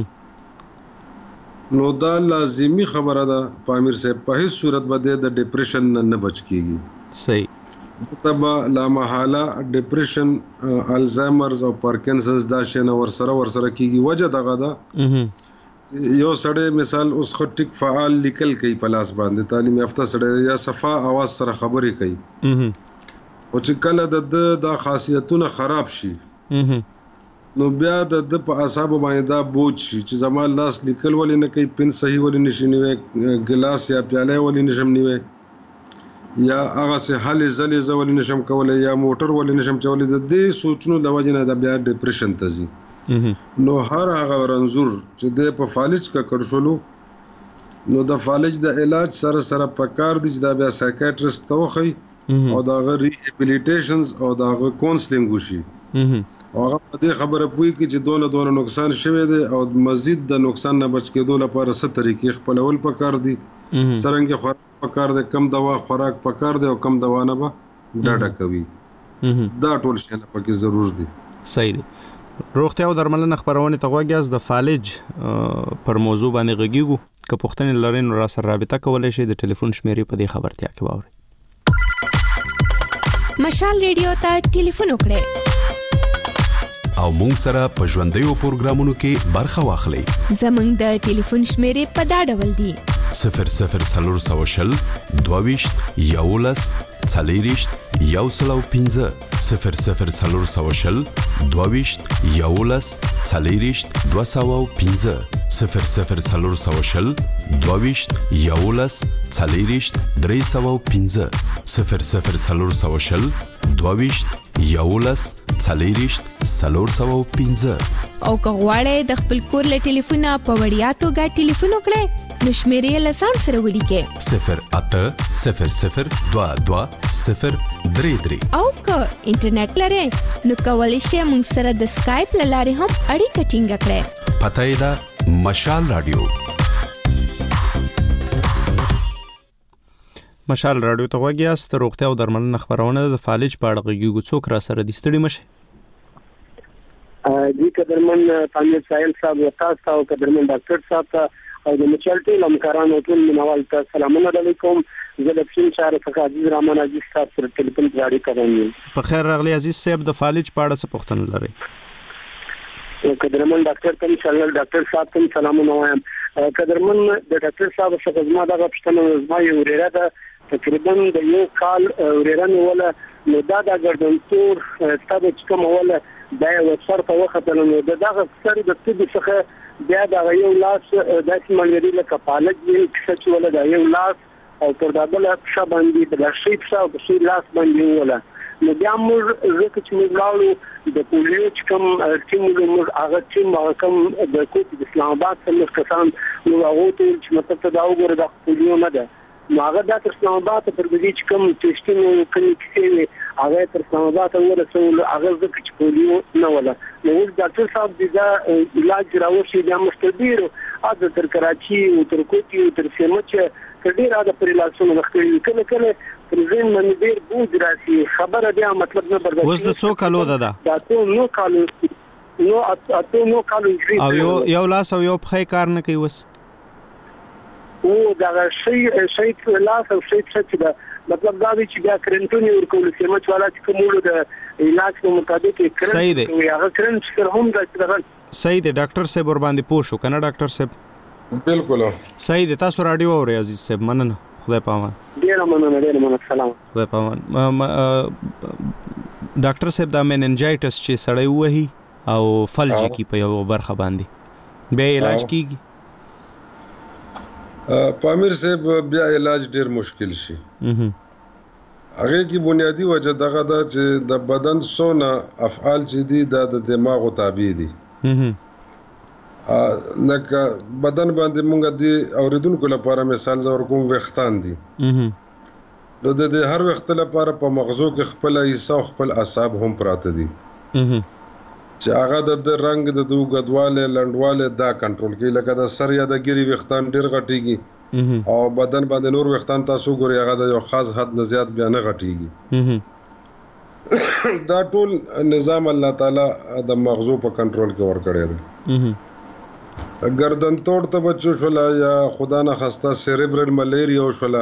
نو دا لازمی خبره ده پامیر صاحب په هیڅ صورت به د ډیپریشن نه نه بچ کیږي صحیح تبا لا محاله ډیپریشن الزایمرز او پارکینسنز دا شنه ورسره ورسره کیږي وجه دغه ده یو سړی مثال اوس خټیک فعال لیکل کوي په لاس باندې تعلیم یافته سړی یا صفا आवाज سره خبرې کوي او چې کله د د خاصیتونه خراب شي نو بیا د په اعصاب باندې دا بوج شي چې زما لاس لیکل ولې نه کوي، پن صحیح ولې نشي نیوي، ګلاس یا پیاله ولې نشم نیوي، یا هغه سه حل زلې زول نشم کولای، یا موټر ول نشم چولای. د دې سوچونو د وجه نه د بیا ډیپریشن ته ځي. نو هر هغه رنزور چې د په فالج کا کړ شولو، نو د فالج د علاج سره سره پکار دي چې دا بیا سایکیاټریست ته وخی او دا غ ریهابیلیټیشنز او دا غ کونسلینګ وشي. او هغه په دې خبره پوي کې چې دونه دونه نقصان شوه دی او مزید د نقصان نه بچ کېدو لپاره ست طریقې خپلول پکار دي. سرنګ خوراک پکار دی، کم دوا خوراک پکار دی او کم دوا نه به ډاډه کوي. دا ټول شی نه پکې ضرور دي. صحیح دی. روغتیا او درملنه خبرونه ته غواګیاز د فالج پر موضوع باندې غږیږو. که پوښتنه لرئ نو را سره رابطه کولای شئ. د ټلیفون شمیرې په دې خبرتیا کې واورئ. مشال ریډیو ته ټلیفون وکړئ او مونږ سره په ژوندیو پروګرامونو کې برخه واخلئ. زمونږ د ټلیفون شمیرې په دا ډول دي: صفر صفر څلور سوه شل دوه ویشت یولس څلېرویشت یو سل او پنځه صفر صفر څلور سوه شل دوه ویشت یولس څلېرویشت دوه سوه او پنځه صفر صفر څلور سوه شل دوه ویشت یولس څلېرویشت درې سوه او پنځه صفر صفر څلور سوه شل دوه ویشت یولس څلېرویشت څلور سوه او پنځه. او که غواړئ د خپل کور له ټلیفونه په وړیا توګه ټلیفون وکړئ نو شمیرې له ځان سره ولیکئ: صفر اته صفر صفر دوه دوه صفر درې درې. او که انټرنیټ لرئ نو کولی شئ موږ سره د سکایپ له لارې هم اړیکه ټینګه کړئ. پته یې ده مشال رادیو. مشال رادیو ته غواګیاست. روغتیا او درملنه خبرونه د فالج په اړه غږیږو. څوک را سره دي؟ ستړي مشه. جی قدرمن پامیر ساحل صاحب وتاست او قدرمن ډاکټر صاحب ته او د مشال ټیم همکارانو ټول منوال ته سلامونه علیکم. زه د فین شهر څخه عزیز رحمان عزیز صاحب سره ټلیفون جاری کوم. په خیر راغلی عزیز صاحب. د فالج په اړه څه پوښتنه لرئ؟ قدرمن ډاکټر ته انشاءالله ډاکټر صاحب ته سلامونه وایم. قدرمن د ډاکټر صاحب څخه زما دغه پوښتنه زما یو ورېره ده، تقریبا د یو کال ورېره مې وله، نو دا د ګردنتور ستاسو چې کومه وله دا یو سر په وخت نو د دغه سر د طب څخه بیا دا یو لاس داسې ملګری لکه پالک یې چې ولا دا یو لاس او پر دا بل څه باندې د لاشي څخه او د لاس باندې ولا. نو بیا موږ زکه چې موږ لاړو د پولیو چې کوم ټیم موږ هغه ټیم هغه کوم د کوټ د اسلام آباد څخه کسان نو هغه ته چې مطلب دا وګوره د پولیو نه ده، نو هغه د اسلام آباد پر دې چې کوم ټیسټینګ کوي چې هغه تر اسلام آباد ورسول هغه ځکه چې پولیو نه ولا. نو ډاکټر صاحب دا علاج راوشي د مستدیر اته تر کراچي او تر کوټي او تر سیمچ کډیر اده پر لاسونو وختي کله کله پر ځین باندې ډیر بوج راسي. خبره بیا مطلب نه برداشت. اوس د څو کالو ده ده؟ دا ته نو کالو نو اته نو کالو او یو یو لاس او یو پخې کار نه کوي وس. او دا شی شی لاس او شی څه ده مطلب دا چې بیا کرنټونی ورکول سیمچ والا چې کومولو د علاج په مطابق کرنټ وي هغه کرنټ سره هم دا صحیح دی. ډاکټر صاحب ور باندې پوښو کنه ډاکټر صاحب؟ بالکل صحیح دی. تاسو رادیو اورئ عزیز صاحب؟ مننه. خدای پامان. ډیر مننه ډیر مننه. سلام. خدای پامان. ډاکټر صاحب دا مننجایټس چې سړی وਹੀ او فلجی کی په یو برخه باندې به علاج کیږي؟ پامیر صاحب بیا علاج ډیر مشکل شي. هغه کی بنیادی وجه دغه دا چې د بدن سونه افعال چې دي د دماغ تابع دي. لکه بدن باندې مونږ دي اوریدونکو لپاره مثال زور کوم وختان دي. نو د هر وخت لپاره په مغزو کې خپل حصہ خپل اعصاب هم پراته دي چې هغه د رنگ د دوغدواله لندواله دا کنټرول کوي. لکه د سر یا د ګری وختان ډیر غټيږي او بدن باندې نور وختان تاسو ګوري هغه د یو خاص حد نه زیات بیا نه غټيږي. دا ټول نظام الله تعالی د مغزو په کنټرول کې ور کړی دی. گردن توڑ ته بچو شولا یا خدا نه خسته سیریبرل ملیریا شولا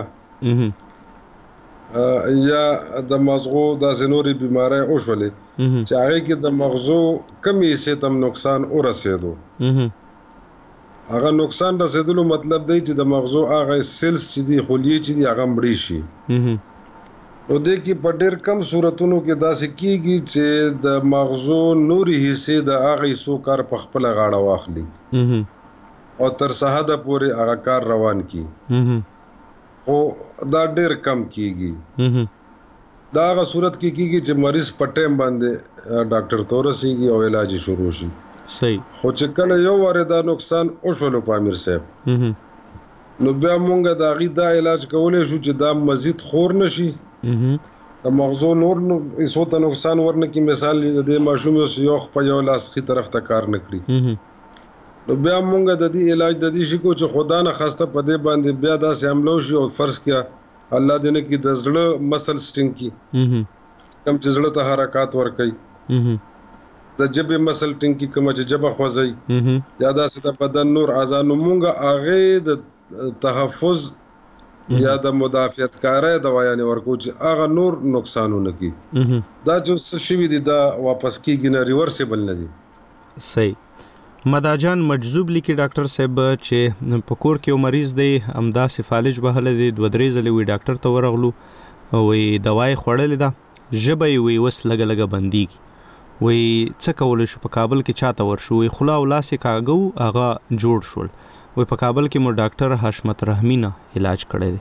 یا د مغزو د زنوري بیماری او شولې چې هغه کې د مغزو کمی حصے تم نقصان او رسیدو. هغه نقصان رسیدلو مطلب دی چې د مغزو هغه سیلز چې دي خلیه چې دي هغه مړی شي. نو د کې په ډېر کم صورتونو کې داسې کیږي چې د مغزو نوري حصے د هغه حصو کار په خپل غاړه واخلي او تر سهاده پورې هغه کار روان کی خو دا ډېر کم کیږي دا هغه صورت کې کیږي چې مریض په ټیم باندې ډاکټر ته ورسیږي او علاج شروع شي صحیح خو چې کله یو واره دا نقصان وشولو په امیر صاحب نو بیا مونږ د هغې دا علاج کولی شو چې دا مزید خور نشي د مغزو نور ایسو ته نقصان ورنه کی مثال د دې ماشوم یو یو په یو لاس خي طرف ته کار نکړي نو بیا مونږ د دې علاج د دې شي کو چې خدا نه خواسته په دې باندې بیا داسې حمله وشي او فرض کیا الله دې نه کی د زړه مسل سټینګ کی کم چې زړه ته حرکات ورکړي د جبې مسل ټینګ کی کوم چې جبه خوځي یا داسې د بدن نور اعضاء نو مونږ هغه د تحفظ یا د مدافعت کاري دوايانې ورکو چې هغه نور نقصانونه کی دا چې شوی دي دا واپس کیږي نه ریورسیبل نه دي صحیح مداجان مجذوب لیکي ډاکټر صاحب چې په کور کې یو مریض دی امدا سفالج بهله دی دوه درې ځلې وی ډاکټر ته ورغلو وی دوايي خوړلې ده ژبه وی وس لګ لګ بنديږي وی څه کول شو په کابل کې چاته ورشو وی خلا ولاسه کاغو هغه جوړ شول وی په کابل کې مو ډاکټر حشمت رحمی نه علاج کړی دی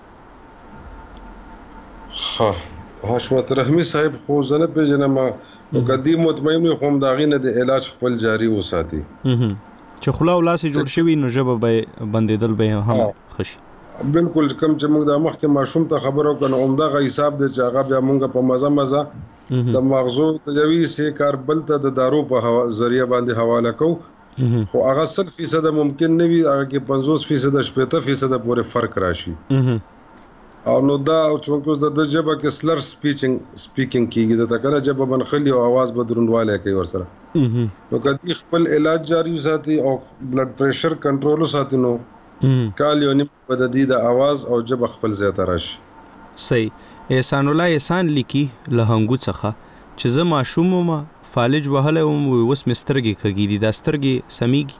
ها حشمت رحمی صاحب خو زنه پیژنم او قدیم مطمئن خوم داغې نه د علاج خپل جاری وساتي چې خلا ولاسه جوړ شوی نو ژبه به بندیدل به هم خشي بالکل کم چې موږ د مخکې ماشوم ته خبرو کنه عمدغه حساب دی چې هغه بیا موږ په مزه مزه د مغزو تجوي سي کار بل ته د دارو په ذریعہ باندې حواله کو خو هغه صد فیصد ممکن نه وي هغه کې پنځوس فیصد شپږ فیصد پورې فرق راشي او نو دا چې کوم د جبه کې سلر سپیچینګ سپیکینګ کیږي د تکره جبه بنخلی او आवाज بدرونواله کوي ورسره نو کدي خپل علاج جاری وساتي او بلډ پریشر کنټرول وساتي نو کال یو نیم په د دې د आवाज او جبه خپل زیاته راشي صحیح احسان الله احسان لیکي لهنګو څخه چې زه ماشوم ما فالج وهله هم وس مسترګي کګی دي د سترګي سميږي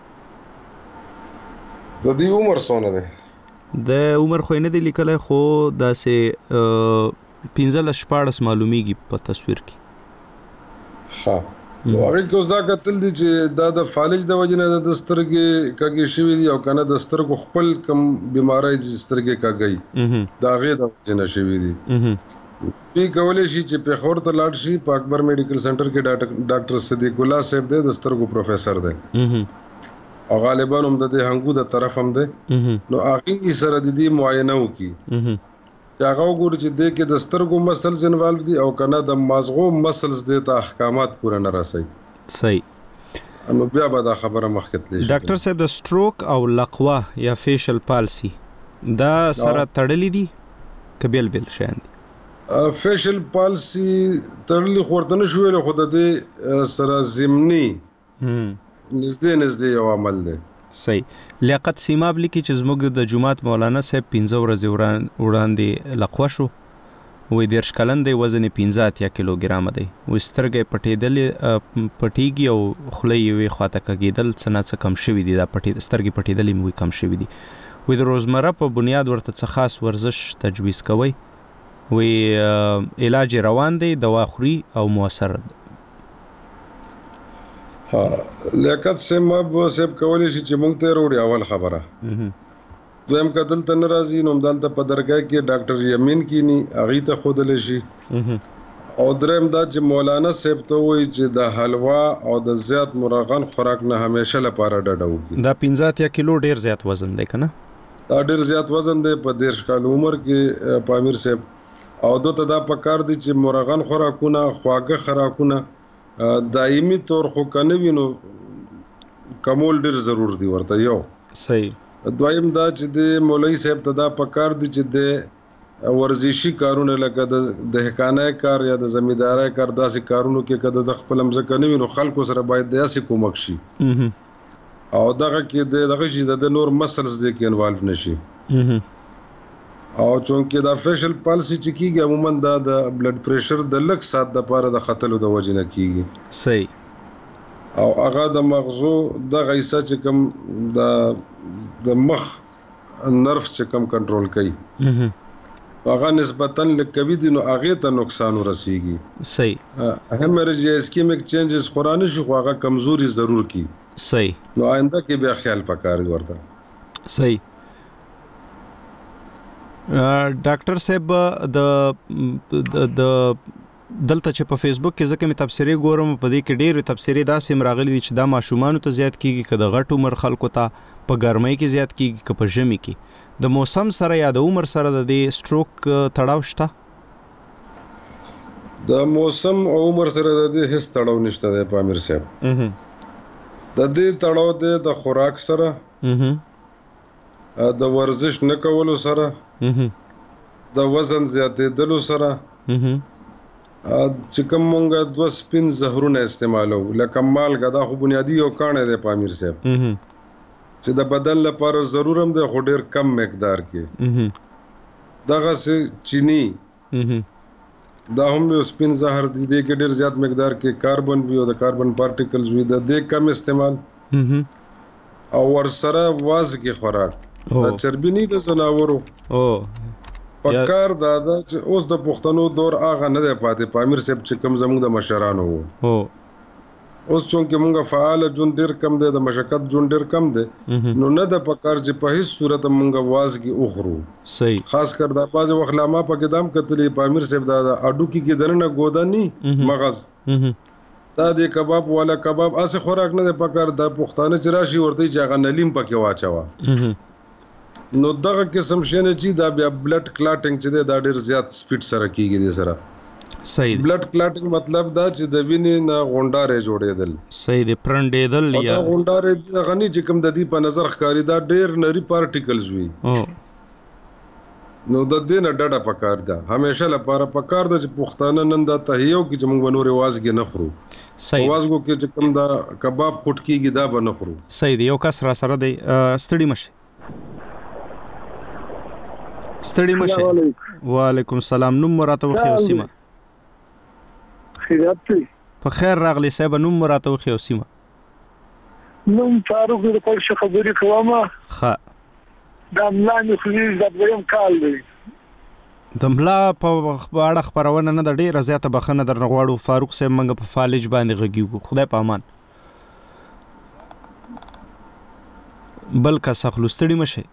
د دې عمر څونه ده د عمر خو نه دی لیکل خو د سه پنځل شپارس معلومیږي په تصویر کې ها نو هغه کوز دا کتل دي چې دا د فالج د وجنه د سترګي کګی شوی دي او کنه د سترګو خپل کم بیماری د سترګي کګی دا غي د وجنه شوی دي پی کولې شي چې په خور ته لاړ شي په اکبر میډیکل سنټر کې ډاکټر صدیق الله صاحب د سترګو پروفیسور دی او غالبا هم د هنګو د طرف هم دی نو هغه سره د دې معاینه وکي چې هغه وګوري چې د کې د سترګو مسلز انوالو دي او کنه د مازغو مسلز د ته احکامات پوره نه راسي صحیح نو بیا به دا خبره مخکې تللی ډاکټر صاحب د سټروک او لقوه یا فیشل پالسي دا سره تړلې دي کبل بل شاند فیشل پالسي تړلې خورتنه شوې له خود د سره زمینی نږدې نږدې یو عمل دی صحیح لیاقت سیماب لیکي چې زموږ د جمعات مولانا صاحب پنځه ورځې وړاندې لقوه شو وې د ارشکلن دی وزن پنځه کیلوګرام دی و سترګې پټېدل پټیږي او خلې وي خواته کېدل څنګه څه کم شوی دی دا پټې سترګې پټېدل مو کم شوی دی و د روزمره په بنیاد ورته څه خاص ورزش تجویز کوي وی علاج روان دی دوا خوري او موثر دی ها لیاقت سیماب سیب کولی شي چې مونږ ته وروړي اول خبره دویم کتل ته ناراضي نو دلته په درګه کې ډاکټر یمین کینی اغه ته خودل شي او دریم دا چې مولانا صاحب ته وایي چې د حلوا او د زیات مرغان خوراک نه همیشه لپاره ډډه وکړي دا پنځه کیلو ډیر زیات وزن دی کنه دا ډیر زیات وزن دی په دیرش کال عمر کې پامیر صاحب او دوته دا پکار دي چې مرغان خوراکونه خواږه خوراکونه دایمي طور خو کنه وینو کمول ډیر ضرور دی ورته یو صحیح دویم دا چې د مولوی صاحب ته دا پکار دي چې د ورزشي کارونه لکه د حکانه کار یا د زمیندارۍ کار داسې کارونو کې کده د خپل مزه کنه وینو خلکو سره باید داسې کومک شي او دغه کې دغه شي د نور مسلز دي کې انوالو نشي او چونکه دا فیشل پالسي چې کیږي عموما دا د بلډ پریشر د لک سات د پاره د خطلو د وجنه کیږي صحیح او هغه د مغزو د غیسه چې کوم د د مخ نرف چې کوم کنټرول کوي هغه نسبتاً لکوي دي نو هغه ته نقصان ورسیږي. صحیح. هیمریج اسکیمک چینجز قرآن شي خو هغه کمزوري ضرور کی. صحیح. نو آینده کې بیا خیال پکار ورته. صحیح. ډاکټر صاحب د د دلته چې په فیسبوک کې ځکه مې تبصرې ګورم په دې کې ډېر تبصرې داسې مراغلي دي چې دا ماشومان ته زیات کیږي که د غټ عمر خلکو ته په ګرمۍ کې زیات کیږي که په ژمي کې. د موسم سره یا د عمر سره د دې سټروک تړاو شته؟ د موسم او عمر سره د دې هیڅ تړاو نشته دی پامیر صاحب. د دې تړاو دی د خوراک سره، د ورزش نه کولو سره، د وزن زیاتېدلو سره، چې کوم مونږ دوه سپین زهرونه استعمالو لکه مالګه، دا خو بنیادی یو کاڼی دی پامیر صاحب چې د بدن لپاره ضرور هم دی خو ډیر کم مقدار کې. دغسې چینی دا هم یو سپین زهر دی، دی کې ډیر زیات مقدار کې کاربن وي او د کاربن پارټیکلز وي، د دې کم استعمال او ورسره وازګې خوراک، د چربي نه د ځناورو پکار دا دا چې اوس د پښتنو دور هغه نه دی پاتې پامیر صاحب چې کوم زموږ د مشرانو وو. اوس چونکې مونږ فعال ژوند ډیر کم دی، د مشقت ژوند ډیر کم دی، نو نه د پکار چې په هیڅ صورت مونږ وازګې وخورو. صحیح. خاص کر دا بعضې وخت لا ما پکې دا هم کتلې پامیر صاحب دا د هډوکي کې دننه ګوده نی مغز، دا د کباب والا کباب اسې خوراک نه دی پکار. دا پښتانه چې راشي ورته چې هغه نلیم پکې واچوه، نو دغه قسم شنه چې دا بیا بلډ کلاټینګ چې دی دا ډیر زیات سپیډ سره کیږي دی سره. صحیح. بلډ کلاټینګ مطلب دا چې د وینې نه غونډارې جوړېدل. صحیح دی. پرنډېدل یا دا غونډارې دغه نه چې کوم د دې په نظر ښکاري دا ډیر نری پارټیکلز وي، نو د دې نه ډډه پکار ده. همیشه لپاره پکار ده چې پښتانه نن دا تهیو کې چې موږ نورې وازګې نه خورو. صحیح. وازګو کې چې کوم دا کباب خوټ کیږي دا به نه خورو. صحیح دی. یو کس را سره دی، ستړي مشه. ستړي مشه. وعلیکم السلام. نوم مراته وخی او سیمه. خیرات دی. په خیر راغلی صاحب. نوم مراته وخی او سیمه. نوم فاروق د کول څه خبرې کوم. ښه. دا ملا مې خلیز د دویم کال دی. د ملا په اړه خبرونه نه ده، ډېره زیاته بخښنه درنه غواړو فاروق صاحب. موږ په فالج باندې غږیږو. خدای په امان. بل کس اخلو. ستړي مشه.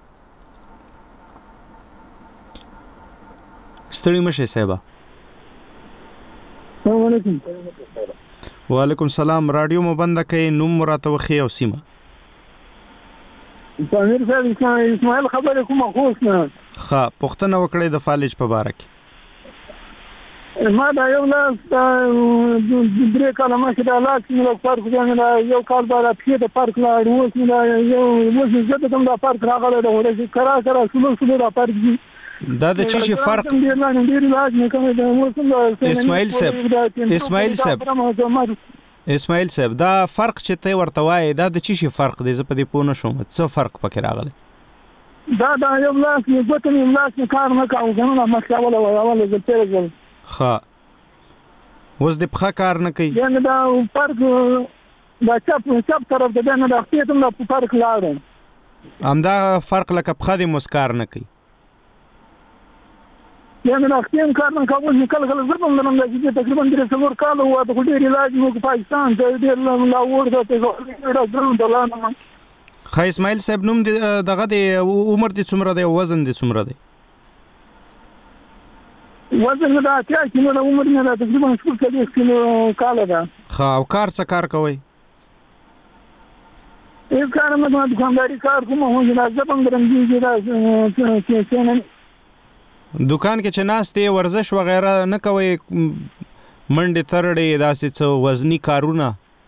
ستړي مشه صاحبه. السلام علیکم. وعلیکم السلام. رادیو مو بنده کړئ. نوم مراته وخی او سیمه. پامیر صاحب اسماعیل خبرې کومه خو اوس نه. ښه. پوښتنه وکړئ د فالج په باره کې. ما دا یو لاس درې کاله مخکې دا لاس مې له پارک ځای یو کال بعد پښې د پارک لاړ، اوس مې دا یو اوس مې زه ته هم دا پارک راغلی ده، ورسې کرا کرا سلو سلو دا پارک ځي. دا د چی شي فرق اسماعیل صاحب اسماعیل صاحب اسماعیل صاحب دا فرق چې ته ورته وایې دا د چی شي فرق دی؟ زه په دې پوه نه شوم څه فرق پکې راغلی. دا دا یو لاس مې ګوته مې لاس مې کار نه کوو که نه مخکې اوله اوله ځل تېره ځل ښه اوس دې پښه کار نه کوي؟ یعنې دا فرق دا چپ چپ طرف ته بیا نه دا خپې ته هم دا فرق لاړم همدا فرق لکه پښه دې مو کار نه کوي یعنې دا خپې هم کار نه کوو اوس مې کله کله زه هم لرم دا چې تقریبا درې څلور کاله وواته خو ډېر علاج مې وکړو پاکستان ته ډېر لاهور ته ډېر ګران ته لاړم. ښه اسماعیل صاحب نوم دغه دی عمر دې څومره دی او وزن دې څومره دی؟ وزن مې دا اتیا کیلو ده، عمر مې دا تقریبا شپږ څلوېښت کیلو کاله ده. ښه او کار څه کار کوئ؟ هېڅ کار نه کوم، دوکانداري کار کوم، خو دا زه هم درنګېږي دا دوکان کې چې ناست یې ورزش وغیره نه کوئ؟ منډې ترړې داسې څه وزني کارونه؟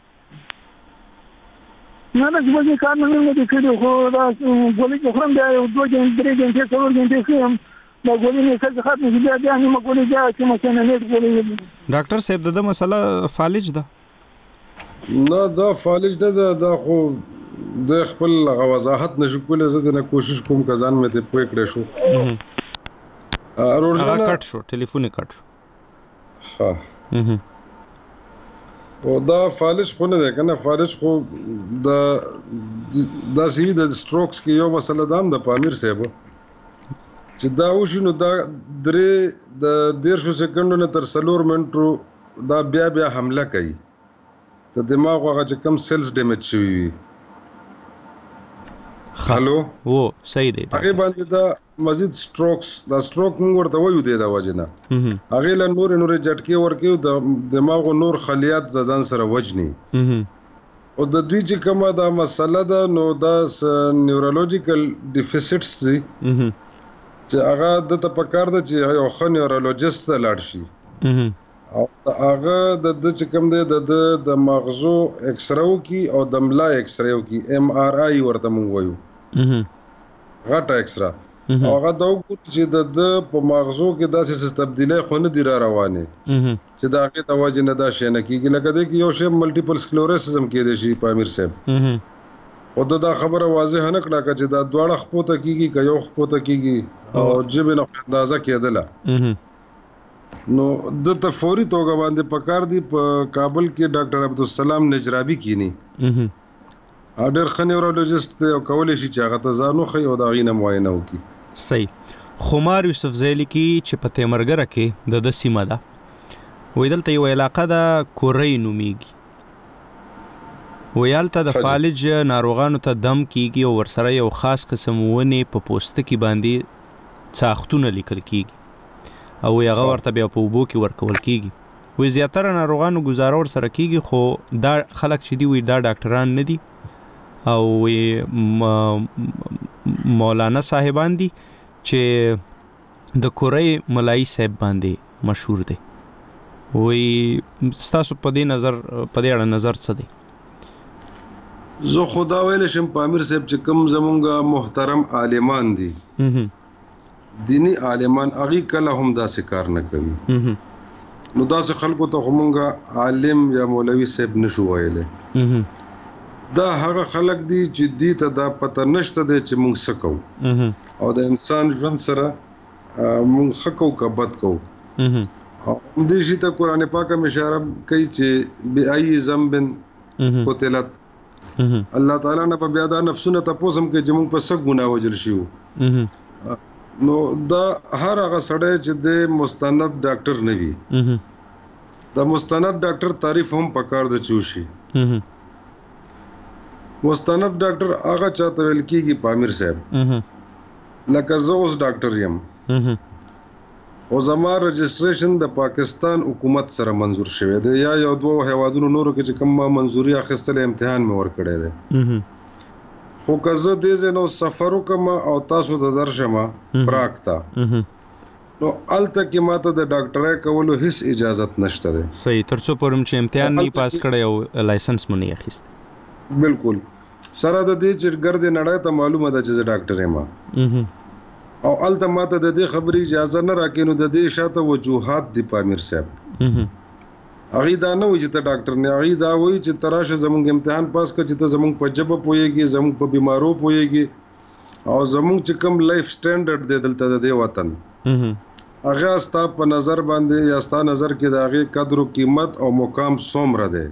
نه نه چې وزني کار نه مې دي کړي، خو دا ګولۍ چې خورم بیا یو دوه ګنټې درې ګنټې څلور ګنټې ښیم دا ګولۍ مې ښځې ختمې شي بیا بیا نیمه ګولۍ بیا کومه سینانېټ ګولۍ. ډاکټر صاحب د ده مسله فالج ده؟ نه دا فالج نه ده، دا خو د خپل هغه وضاحت نشو کولی، زه د نه کوشش کوم که ځان مې ترې پوه کړی شو. هغه کټ شو، ټلیفون یې کټ شو. ښه او دا فالج خو نه دی که نه، فالج خو د داسې د سټروکس کې یو مسله دا هم د پامیر صاحب چې دا وشي نو دا درې د دیرشو سکندو نه تر څلور منټو دا بیا بیا حمله کوي د دماغ هغه چې کم سیلز ډیمیج شوي وي. هلو و صحیح دی. هغه باندې دا مزید سټروکس دا سټروک موږ ورته وایو دی دا وجنه هغه له نور نور جټکی ورکیو د دماغ نور خلیات د ځان سره وجني او د دوی چې کومه دا مسله ده نو دا نیورولوژیکل ډیفیسټس دي چې هغه د ته پکار ده چې یو ښه نیورولوژیست ته لاړ شي او هغه د د چې کوم دی د د مغزو ایکس راو کی او د ملا ایکس راو کی ام آر آی ورته مونږ وایو غټه ایکس را هغه دا وګورئ چې د د په مغزو کې داسې تبدیلی خو نه دي را روانې چې د هغې ته وجې نه دا شی نه کېږي لکه دی کې یو شی ملټیپل سکلوروسس هم کېدی شي په امیر صاحب خو د دا خبره واضح نه کړه که چې دا دواړه خپو ته کېږي که یو خپو ته کېږي او ژبې نه اندازه کېدله نو د ته فوري توګه باندې پکار دی په کابل کې ډاکټر عبدالسلام نجرابي کینی اډر ښه نیورولوژیست دی او کولی شي چې هغه ته ځان وښیي او د هغې نه معاینه وکړي. صحیح. خمار یوسف زی لیکي چې په تیمرګره کې د ده سیمه ده وایي دلته یوه علاقه ده کورۍ نومیږي وایي هلته د فالج ناروغانو ته دم کیږي او ورسره یو خاص قسم ونې په پوستکي باندې څاختونه لیکل کیږي او هغه ورته بیا په اوبو کې ورکول کیږي وایي زیاتره ناروغانو ګزاره ورسره کیږي خو دا خلک چې دي وایي دا ډاکټران نه دي او مولانا صاحبان دي چې د کورۍ ملایي صاحب باندې مشهور دی وایي ستاسو په دې نظر په دې اړه نظر څه دی؟ زه خو دا ویلی شم په امیر صاحب چې کوم زمونږ محترم عالمان دي دینی عالمان هغې کله هم داسې کار نه کوي نو داسې خلکو ته خو مونږ عالم یا مولوي صاحب نشو ویلی دا هغه خلک دي چې دې ته دا پته نشته دی چې مونږ څه کوو او د انسان ژوند سره مونږ ښه کوو که بد کوو او همدې شي ته قرآن پاک هم اشاره کوي چې بأي ذنب قتلت الله تعالی نه په بیا دا نفسونه تپوس هم کوي چې مونږ په څه ګناه وژل شوي نو دا هر هغه سړی چې د مستند ډاکټر نه وي د مستند ډاکټر تعریف هم پکار د چوشي مستند ډاکټر هغه چاته ویل کېږي په امیر صاحب لکه زه اوس ډاکټر یم خو زما رجسټریشن د پاکستان حکومت سره منظور شوی دی یا یو دوه هیوادونو نورو کې چې کوم ما منظوري اخیستلی امتحان مې ورکړی دی خو که زه دې ځای نه سفر وکړم او تاسو ته درشم پراګ ته نو هلته کې ماته د ډاکټرۍ کولو هیڅ اجازت نشته دی. صحیح. تر څو پورې چې امتحان نه پاس کړی او لایسنس مو نه اخیستی. بالکل سره د دې چې ګرد نړۍ ته معلومه ده چې زه ډاکټر یم او هلته ماته د دې خبرې اجازه نه راکوي نو د دې شاته وجوهات دي په امیر صاحب هغې دا نه وایي چې ته ډاکټر نه هغې دا وایي چې ته راشه زموږ امتحان پاس کړه چې ته زموږ په ژبه پوهېږي زموږ په بیمارو پوهېږي او زموږ چې کوم لایف سټینډرډ دی دلته د دې وطن هغه ستا په نظر باندې یا ستا نظر کې د هغې قدر و قیمت او مقام څومره دی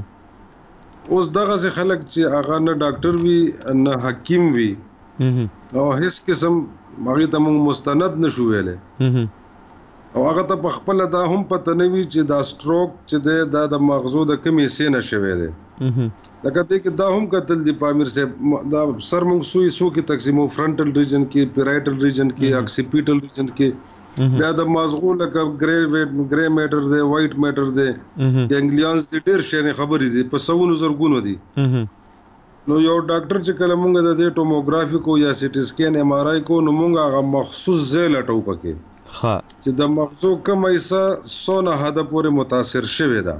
اوس دغسې خلک چې هغه نه ډاکټر وي نه حکیم وي او هیڅ قسم هغې ته موږ مستند نشو ویلی او هغه ته په خپله دا هم پته نه وي چې دا سټروک چې دی دا د مغزو د کومې حصې نه شوی دی لکه دې کې دا هم کتل دي په امیر صاحب دا سر موږ څو حصو کې تقسیمو فرنټل ریجن کې پیرایټل ریجن کې اکسیپیټل ریجن کې بیا د مغزو لکه ګری ګری میټر دی وایټ میټر دی ګینګلیانز دي ډېر شیانې خبرې دي په سوونو زرګونو دي نو یو ډاکټر چې کله مونږ د دې ټوموګرافي کو یا سي ټي سکین ایم آر آی کو نو مونږ هغه مخصوص ځای لټو پکې چې د مغزو کومه حصه څونه حده پورې متاثر شوې ده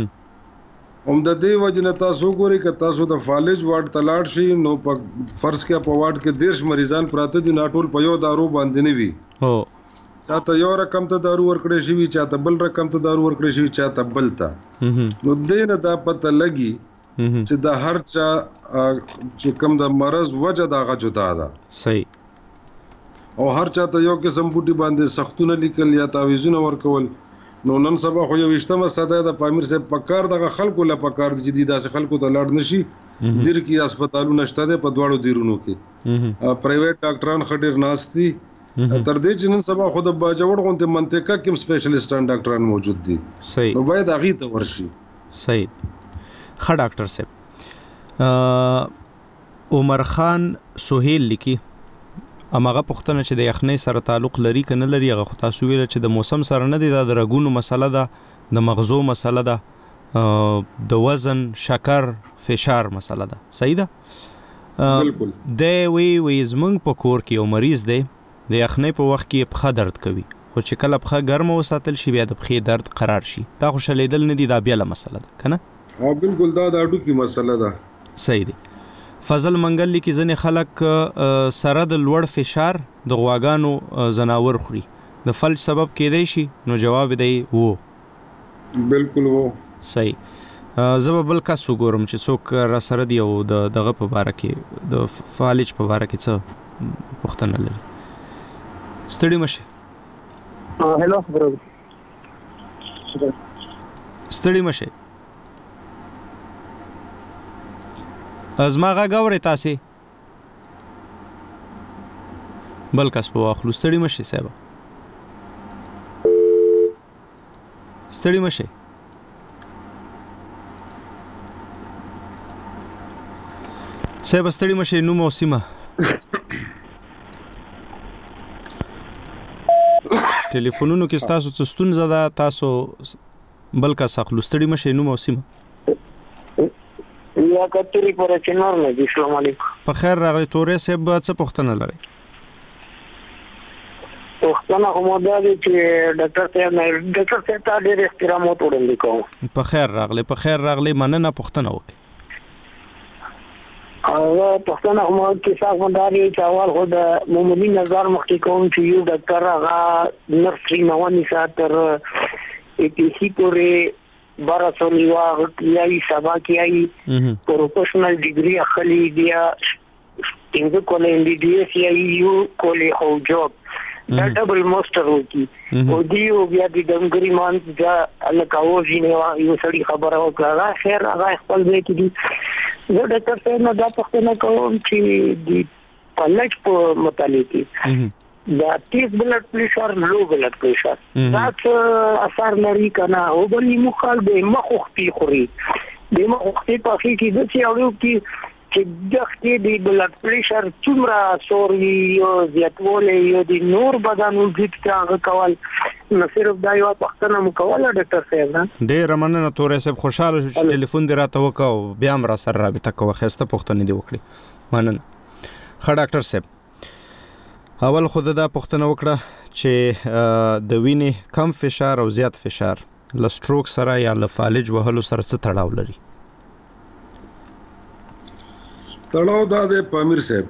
هم د دې وجې نه تاسو وګورئ که تاسو د فالج وارډ ته لاړ شئ نو په فرض کړه په وارډ کې دېرش مریضان پراته دي نو ټول په یو دارو باندې نه وي چاته یو رقم ته دارو ورکړی شوي چاته بل رقم ته دارو ورکړی شوي چاته بل ته نو دې نه دا پته لګي چې د هر چا چې کوم د مرض وجه د هغه جدا ده صحیح او هر چاته یو قسم بوټي باندې سختونه لیکل یا تعویذونه ورکول نو نن سبا خو یو ویشتمه صدۍ د پامیر صاحب پکار دغه خلکو له پکار دي چې داسې خلکو ته لاړ نشي دیر کې هسپتالونه شته دي په دواړو دیرونو کې پرایویټ ډاکټران خډیر ناشتي تر دې چې نن سبا خود په جوړ غونته منطقه کې سپیشلیستان ډاکټران موجود دي صحیح نو باید هغه ته ورشي صحیح ښه ډاکټر صاحب عمر خان سہیل لیکي امغه پښتنه چې د یخنۍ سره تعلق لري کنه لري هغه تاسو ویل چې د موسم سره نه دی دا د رګونو مسله ده د مغزو مسله ده د وزن شکر فشار مسله ده صحیح ده بالکل د وی وی زمنګ په کور کې یو مریض دی د یخنۍ په وخت کې پخه درد کوي خو چې کله پخه ګرمه وساتل شي بیا د پخې درد قرار شي دا خوشالیدل نه دی دا بیا له مسله ده کنه ها بالکل دا د اډو کې مسله ده صحیح دی فضل منګل لیکي ځنې خلک سره د لوړ فشار د غواګانو زناور خوري د فلج سبب کېدای شي نو جواب دی وو بالکل وو صحیح زه بل کس وګورم چې څوک را سره دی او د دغه په باره کې د فالج په باره کې څه پوښتنه لري ستړي مشه هلو برو ستړي مشه ازما غا غوري تاسو بل کس په واخلو ستړي مشه صاحب ستړي مشه صاحب ستړي مشه نو مو سیمه ټلیفونونو کې تاسو څه ستونزه ده تاسو بل کا ساخلو ستړي مشه نو مو سیمه یا کتری پر چنور نه السلام علیکم په خیر راغلی تورې صاحب څه پوښتنه لري پوښتنه کومه ده چې ډاکټر صاحب نه ډاکټر صاحب ته ډېر احترام وړاندې کوم په خیر راغلی په خیر راغلی مننه پوښتنه وکړه او پښتنه هم چې څنګه مداري چې اول خو د مومني نظر مخکې کوم چې یو ډاکټر هغه نرسري نوونی ساتر ای پی سی پورې بارا سولوا یای سبا کیای پروفیشنل ډیګري اخلي بیا څنګه کولای ام بی بی ایس یو کولای هو جاب دا ډبل ماستر وکي او دیو بیا د دمګری مان دا الکاو جنوا یو سړي خبره وکړه خیر هغه خپل ځای کې دي زه ډاکټر صاحب نه دا پوښتنه کوم چې د پلچ په متعلق دا تیز بلډ پریشر لو بلډ پریشر دا څه اثر لري کنه او بلې مخال به مخوختي خوري د مخوختي په کې د څه اورو کې چې دغه د بلډ پریشر څومره سوري او زیاتوالی یو د نور بدن وجود څنګه کول نو صرف دا یو پښتنه مکوله ډاکټر صاحب نه ډېر مننه تورې صاحب خوشاله شو چې ټلیفون دې راته وکاو بیا هم را سره رابطه کوه خسته پښتنه دی وکړي مننه ښه ډاکټر صاحب اول خود دا پښتنه وکړه چې د وینې کم فشار او زیات فشار ل سټروک سره یا ل فالج وهلو سره څه تړاو لري تړاو دا د پامیر صاحب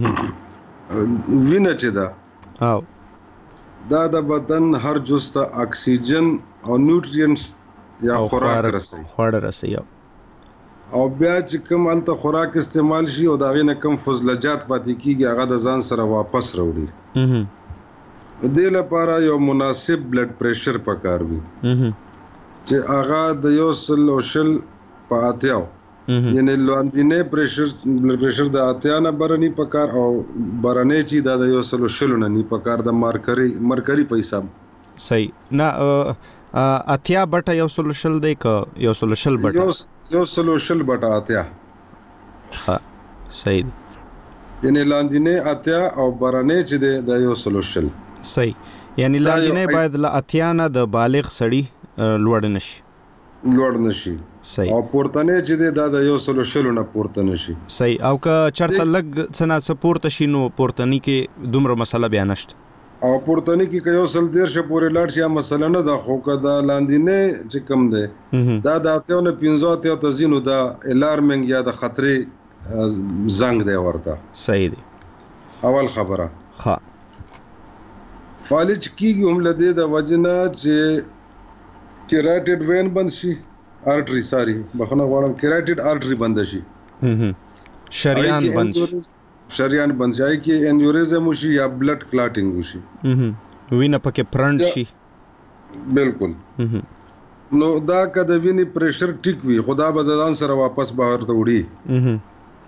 وینه چې دا او دا د بدن هر جز ته اکسیجن او نیوټرینټس یا خوراک رسي خوراک رسي او بیا چې کوم الته خوراک استعمال شي او دا غینه کم فضلجات پاتې کیږي هغه د ځان سره واپس راوړي دې لپاره یو مناسب بلډ پریشر پکار وي چې هغه د یو سل او شل په اتیاو یعنی لاندینه پریشر بلډ پریشر د اتیا نه برني پکار او برنه چې د یو سل او شل نه ني پکار د مارکري مرکري په حساب صحیح نه اتیا بټه یو سل شل دی ک یو سل شل بټه یو سل شل بټه اتیا ها صحیح یعنی لاندینه اتیا او برنه چې د یو سل شل صحیح یعنی لاندینه باید ل اتیا نه د بالغ سړی لوړ نشي لوړ نشي صحیح او پورتنه چې د یو سل شل نه پورته نشي صحیح او که چرته لګ څنا سپورت شي نو پورتنی کې دومره مسله بیان نشته او پورتنی کې یو سل ډیر شه پورې لاړ شي مسله نه ده خو کدا لاندینه چې کم ده دا د اتیونه پنځه ته تزینو دا الارمنګ یا د خطرې زنګ دی ورته صحیح دی اول خبره ها فالج کیږي هم لدې د وجنه چې کیراټډ وین بند شي ارټری ساری بخنه غواړم کیراټډ ارټری بند شي شریان بند شریان بند شي کې انیوریزم شي یا بلډ کلاټینګ وشي وینه پکې پرند شي بالکل نو دا کده ویني پریشر ټیک وي خدا به ځان سره واپس بهر ته وړي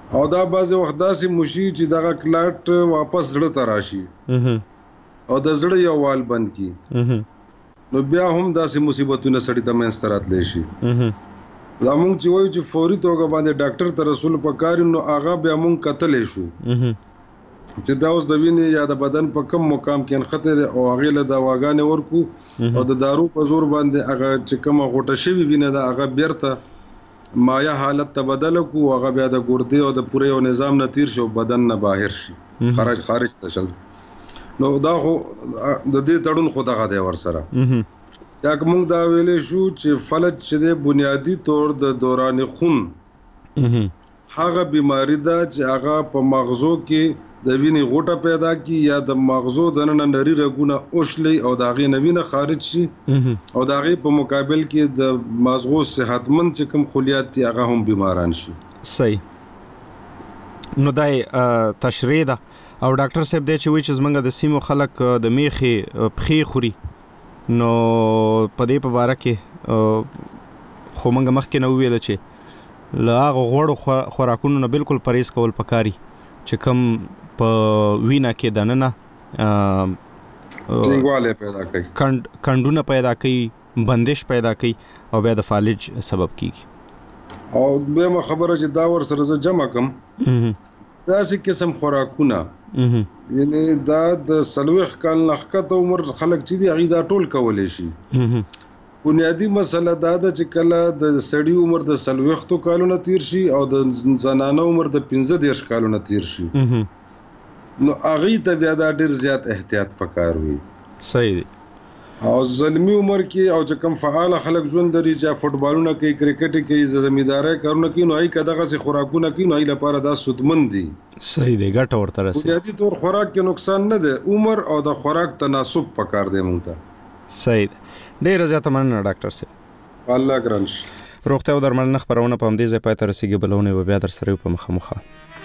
او دا بعض وخت داسې مشي چې دغه کلاټ واپس زړه ته راشي او د زړه یو وال بند کی نو بیا هم داسې مصیبتونه سړی ته منځته راتلی شي. دا مونږ چې وایو چې فوري توګه باندې ډاکټر ته رسول پکار نو هغه بیا مونږ کتلې شو چې دا اوس د وینې یا د بدن په کم مقام کې نښته ده او هغه له دواګانې ورکو او د دارو په زور باندې هغه چې کوم غوټه شوی وینه ده هغه بیرته مایا حالت ته بدل کو هغه بیا د ګردې او د پوره یو نظام نه تیر شو بدن نه بهر شي خارج خارج ته شل نو دا خو د دې تړون خو دغه دی ور سره یا کوم دا ویلې شو چې فلج چې د بنیادی طور د دوران خون هغه بیماری ده چې هغه په مغزو کې د وینې غوټه پیدا کی یا د مغزو د نن نری رګونه اوښلي او د هغې نوینه خارج شي او د هغې په مقابل کې د مغزو صحتمند چې کوم خلیات دي هغه هم بیماران شي. صحیح. نو دای تشریح ده او ډاکټر صاحب دی چې وایي چې زمونږ د سیمو خلک د میخې پښې خوري نو په دې په باره کې خو مونږ مخکې نه وویل چې له هغه غوړو خوراکونو نه بالکل پرهیز کول پکاري چې کوم په وینه کې دننه ټینګواله پیدا کوي کندونه پیدا کوي بندش پیدا کوي او بیا د فالج سبب کیږي. او به خبره چې دا ور سره جمع کم دا چې قسم خوراکونه یعنی دا د سلوخ کال نخکته عمر خلک چې دی هغه دا ټول کولای شي. بنیادی مسله دا ده چې کله د سړی عمر د سلوختو کالونو تیر شي او د زنانه عمر د پنځه دیرش کالونو تیر شي نو هغه ته بیا دا ډیر زیات احتیاط پکار وي. صحیح دی. او زلمی عمر کې او چې کوم فعال خلک ژوند لري چې فوټبالونه کوي کرکټ کوي زمینداري کارونه کوي نو هي کداغه سي خوراکونه کوي نو هي لپاره دا سودمند دي. صحیح دی. ګټه ورته رسي. بنیادی طور خوراک کې نقصان نه ده عمر او د خوراک تناسب پکار دی مونږ ته. صحیح. ډیر زیاته مننه ډاکټر صاحب. الله ګرانش. روغتیا او درملنه خبرونه په همدې ځای پای ته رسیدي بلونه و بیا در سره په مخه مخه